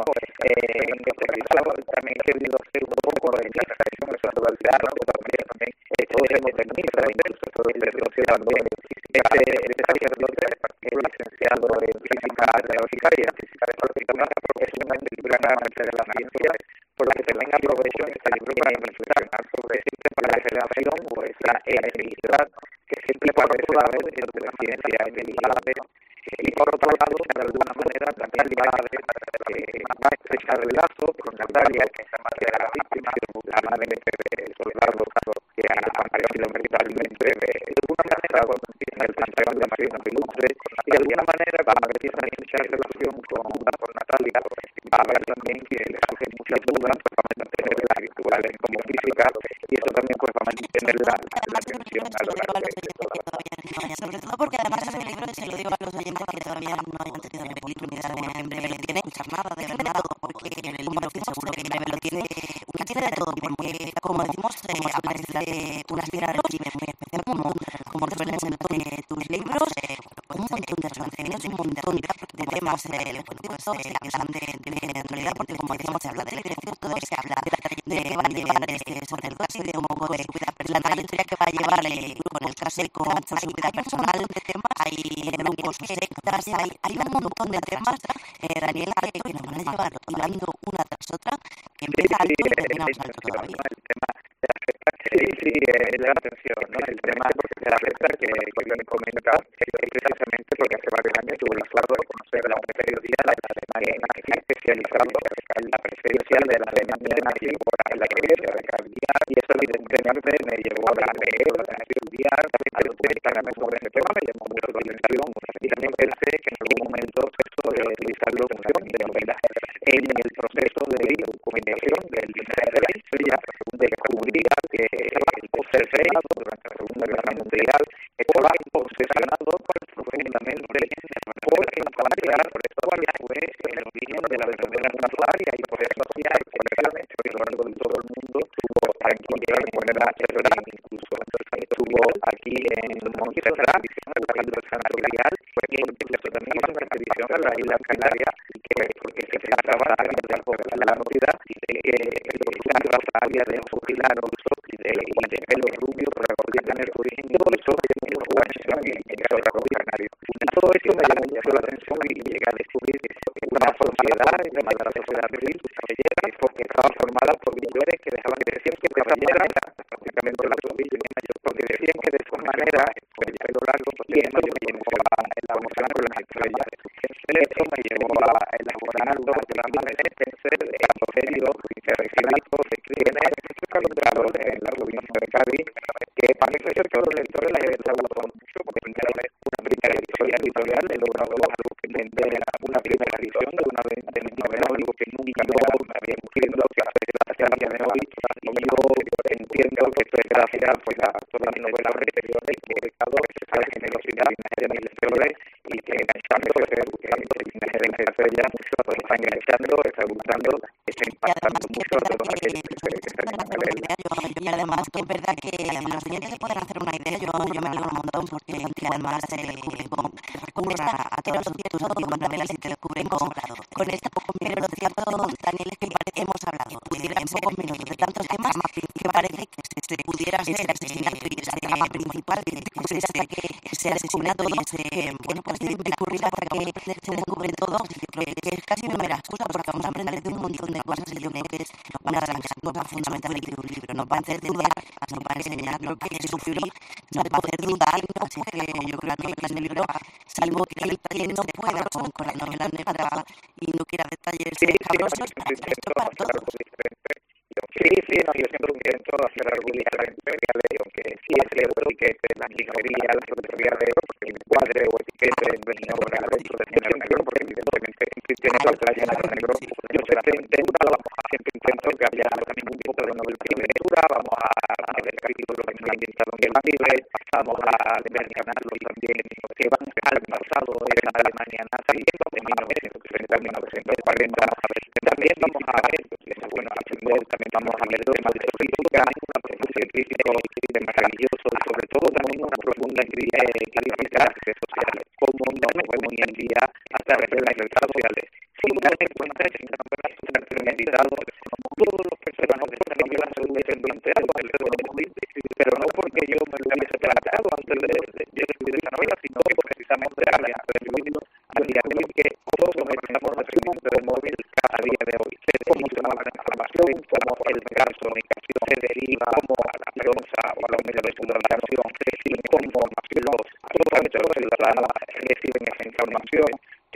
Speaker 6: en este caso también he querido hacer un poco de la tradición de la dualidad, también también todo es modernista, incluso todo es retroceso también. Este sacerdote es licenciado en física teológica y en física teológica es una gran amante de la ciencia, por la que también aprovecho este libro para reflexionar sobre siempre para la relación o esa electricidad que siempre por otro lado dentro de la ciencia es delicada, y por otro lado de alguna manera también Natalia eh, va a estrechar el lazo con Natalia, que es la víctima, amablemente de Soldado, que ha aparecido verbalmente de alguna manera en el panteón de Marina Peluche, y de alguna manera cuando empieza a iniciar relación con, con Natalia, va a ver también que le hace muchas dudas, pues va a mantener la ritual como física, y eso también pues va a mantener la, la tensión a lo largo de toda la
Speaker 3: sobre todo porque además ese libro, se lo digo a los oyentes que todavía no han tenido la oportunidad de en breve tiene nada de verdad, porque en el libro que seguro que en breve lo tiene, una tiene de todo, porque como decimos, eh, aparece una esfera régimen muy especial, como, como suelen ser tus libros, eh, un montón de relaciones, un montón de temas eh, pues, que son de, de, de actualidad, porque como decíamos, se habla de la dirección, todo se habla de qué va a llevar este sacerdote, de un poco de la trayectoria que va a llevar eh, con el caso y con su vida personal, de temas, hay grupos, sectas, hay, hay un montón de temas, eh, Daniela, que nos van a llevar hablando una tras otra, que empieza alto y termina más alto todavía.
Speaker 6: Sí, sí, eh, la atención, ¿no? El tema de la recta que, que yo me comenta es precisamente porque hace varios años tuve el gusto de conocer la periodista de la Alemania que está especializando en la presencia de la Alemania nazi en la iglesia de Calvia, y eso evidentemente me llevó a leer, a estudiar, a documentarme sobre ese tema, me llamó mucho la atención, y también pensé que en algún momento esto de utilizarlo como de novela en el proceso de documentación del de la historia, de descubrir que el poder frenado durante la Segunda Guerra Mundial estaba obsesionado profundamente por encontrar cuál fue el origen de la verdadera Natalia, y por eso hacía especialmente a lo largo de todo el mundo tuvo tranquilidad de manera natural, incluso estuvo aquí en Montserrat buscando el santo grial, porque incluso también hizo una expedición a la isla Canaria, que porque se trataba de la novedad de que el raza había de fusilar y de, y de pelo rubio para poder tener origen, y todo eso en su conexión y llegar a la Canario. Y todo esto me llamó mucho la atención y llegué a descubrir una sociedad llamada la sociedad Brill, porque estaba formada por mujeres que dejaban de decir que caballera era prácticamente la tobillo, porque decían que de esa manera pues el pelo largo, y eso me llevó a elaborar con las estrellas. Eso me llevó a elaborar los programas de Spencer, de Apogelio, de Reginato, de Clímenes, en la provincia de Cádiz, que parece ser que los lectores les ha gustado mucho, porque una primera editorial editorial he logrado algo que vender una primera edición de una de mis novelas, algo que nunca me había ocurrido que hace hasta el día de hoy, y yo entiendo que esto es gracias pues, a todas las novelas anteriores que he dado esa generosidad de mis lectores, y que enganchando, que me hace ya mucho, pues está enganchando, está gustando, está impactando mucho a todos aquellos que se
Speaker 3: y además que es verdad que los oyentes se pueden hacer una idea, yo, yo me alegro un montón porque además eh, recurres a, a todos tus óptimos novelas y te descubren con, con esto, pero lo cierto, Daniel, es que parece que hemos hablado en pocos minutos de tantos temas que parece que se pudiera ser el asesinato y ese tema principal, que es ese, ese asesinato y ese, bueno, pues discurrir hasta que se descubre todo, que es casi una mera excusa porque vamos a aprender de un montón de cosas y yo creo que es una de las cosas fundamentales de un libro. Nos va a hacer dudar, nos va a enseñar lo que es sufrir, nos va a hacer dudar, así que yo creo que en el libro, salvo que alguien no pueda con, con la novela negra y no quiera detalles cabrosos, esto para todos.
Speaker 6: Sí, sí, no, yo siempre intento hacer algo diferente, aunque sí es cierto que la ingeniería, la fotografía de el cuadre o etiquete en el nombre al otro de género, porque evidentemente tiene la playa en negro. Yo siempre intento, siempre intento que haya también un poco de novela de lectura, vamos a ver capítulos que me han invitado en la libre, vamos a ver canales también que van al pasado en la Alemania nazi, de mil novecientos treinta a mil novecientos cuarenta. También vamos a ver, bueno, también vamos a ver temas de política, una profundidad crítica de maravilloso, sobre todo también una profunda crítica de redes sociales, como no me voy hoy en día a través de las redes sociales. Sin darme cuenta, sin darme cuenta, premeditado, todos los personajes que también han sido descendientes del móvil, pero no porque yo me lo hubiese tratado antes de escribir esa novela, sino que precisamente a día de hoy que todos nos estamos recibiendo del móvil a día de hoy. Cómo se llama la información, cómo el caso de comunicación se deriva, cómo a la prensa o a los medios de comunicación reciben cómo los todos los ciudadanos reciben esa información. Todo eso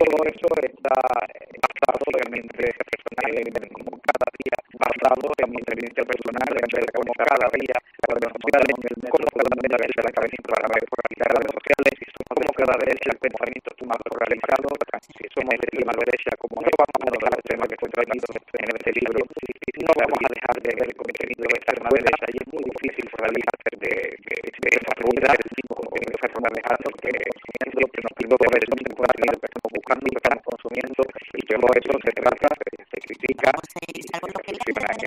Speaker 6: eso está basado en mi inteligencia personal, como cada día, basado en mi inteligencia personal, en como cada día, cuando nos miramos, cómo cada vez la la cabeza para ver por las redes sociales, cómo cada vez el pensamiento está más polarizado, si somos de extrema derecha, como no vamos a dejar el tema que fue traído en este libro, no vamos a dejar de ver el contenido de extrema derecha y es muy difícil realizar de, de, de esa realidad del mismo contenido de Fernando Alejandro, que consumiendo lo que nos pidió de ver el contenido que estamos buscando, que estamos consumiendo, y todo eso se trata, se, se critica y se critica en el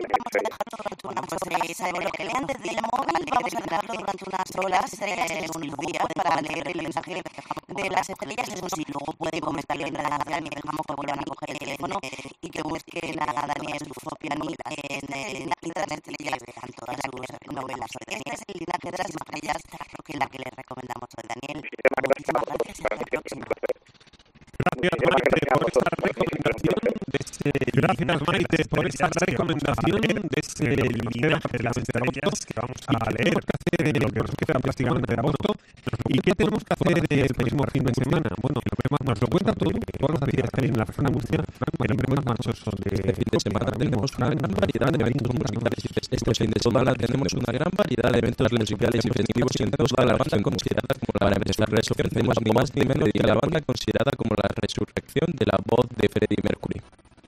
Speaker 3: Salvo lo que lean desde el móvil, vamos a dejarlo durante unas horas, eh, unos días, para leer el mensaje de las estrellas. Eso sí, luego puede comentar en la Dani, que dejamos que vuelvan a coger el teléfono y que busquen a Daniel Sofiani en internet y ya vean todas sus novelas. Este es el linaje de las estrellas, que es la que les recomendamos hoy, Daniel. Muchísimas gracias y hasta la próxima.
Speaker 1: Gracias, Maite, por esta recomendación de ese... Gracias, Maite, por esta recomendación de ese linaje de las estrellas que vamos a leer, que hacer lo que nos queda prácticamente de agosto. ¿Y qué tenemos que hacer el próximo fin de semana? Bueno, nos lo cuenta todo, todas las actividades que hay en la región de Murcia, pero en más manchosos de...
Speaker 9: Este fin de semana tenemos una gran variedad de eventos musicales y festivos. Este fin de semana tenemos una gran variedad de eventos musicales y festivos en toda la banda considerada como la resurrección, tenemos ni más ni menos que la banda considerada como la resurrección de la voz de Freddie Mercury.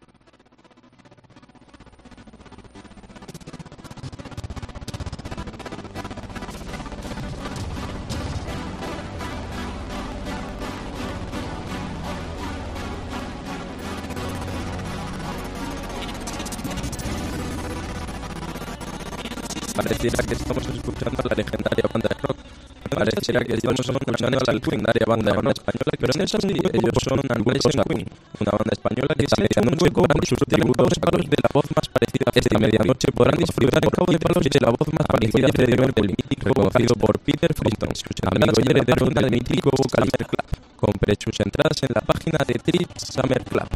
Speaker 9: Pareciera que estamos escuchando a la legendaria banda de rock. Pareciera que estamos escuchando a la legendaria banda de rock española, pero no es así. Ellos son Angles and Queen, una banda española que se ha hecho un hueco por sus tributos de la voz más parecida a esta medianoche. Podrán disfrutar en Cabo de Palos de la voz más parecida a Freddie Mercury, reconocido por Peter Frampton, su amigo y heredero del mítico vocalista Club. Compre sus entradas en la página de Trip Summer Club.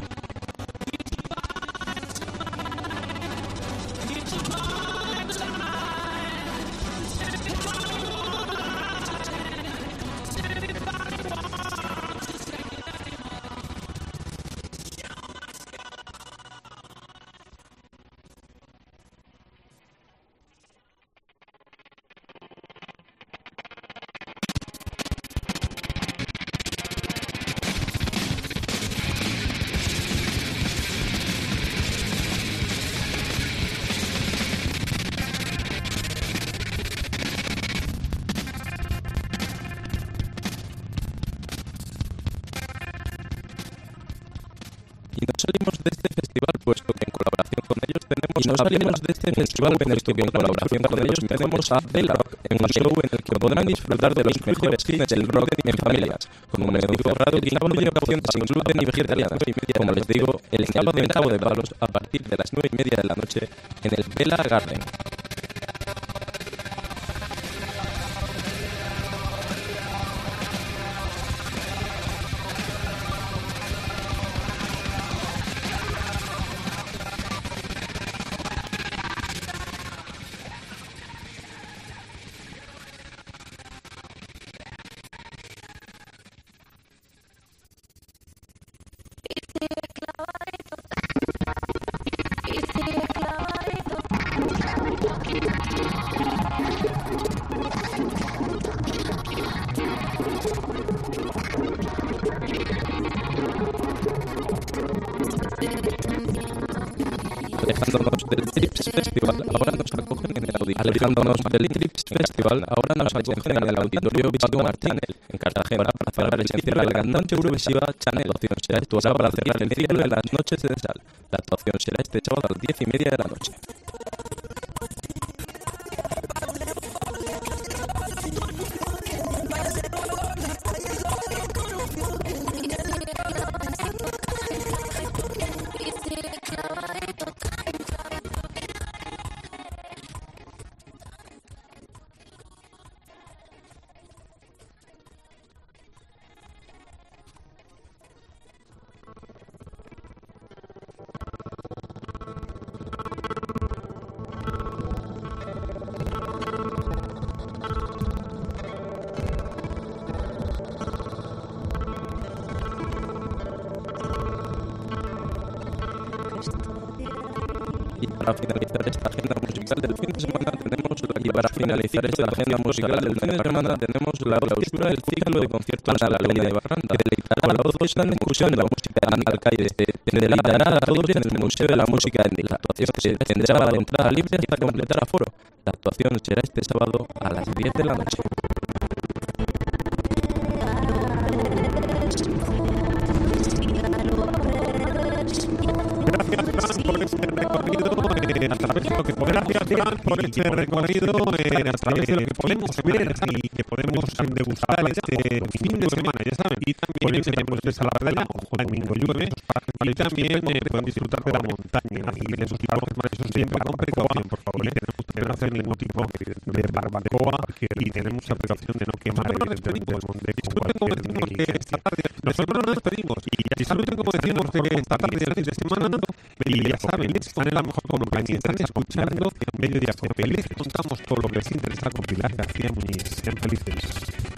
Speaker 9: Y no salimos de este festival puesto que en colaboración con ellos tenemos y no salimos de este festival puesto que en colaboración con ellos tenemos a Bella Rock en un show en el que podrán disfrutar de los mejores hits del rock en familias, con un menú cerrado que incluye opciones sin gluten y vegetarianas. Como les digo, el sábado en Cabo de Palos a partir de las nueve y media de la noche en el Bella Garden. Alejándonos del Trips Festival, ahora nos acogen en el auditorio. Alejándonos del Trips Festival, ahora nos acogen en el auditorio Paco Martín, en Cartagena, para cerrar el ciclo de la gran noche Eurovisiva Channel. La actuación será actuada para cerrar el ciclo de las noches de sal. La actuación será este sábado a las diez y media de la noche. para finalizar esta agenda musical del fin de semana tenemos la, y para finalizar esta agenda musical del fin de semana tenemos la clausura del ciclo de conciertos a la línea de Barranda, que deleitará a todos en la excursión de la música en Alcaide, deleitará a todos en el Museo de la Música en la actuación se tendrá la entrada libre hasta completar aforo. La actuación será este sábado a las diez de la noche.
Speaker 1: Gracias, Fran, por este recorrido eh, a través de lo que podemos Gracias, por este recorrido eh, a través de lo que podemos ver y que podemos degustar este fin de semana, ya saben. Y también tenemos esa la playa, ojo, domingo llueve, y también eh, pueden disfrutar de la montaña y de esos parajes maravillosos siempre con precaución, por favor. Tenemos que no hacer ningún tipo de barbacoa y tenemos la precaución de no quemar el monte. Disfruten como decimos que esta tarde, nosotros nos despedimos y disfruten como decimos que esta tarde del fin de semana, y ya saben, están en la mejor compañía, están escuchando Mediodía Cope. Les contamos todo lo que les interesa con Pilar García Muñiz. Sean felices.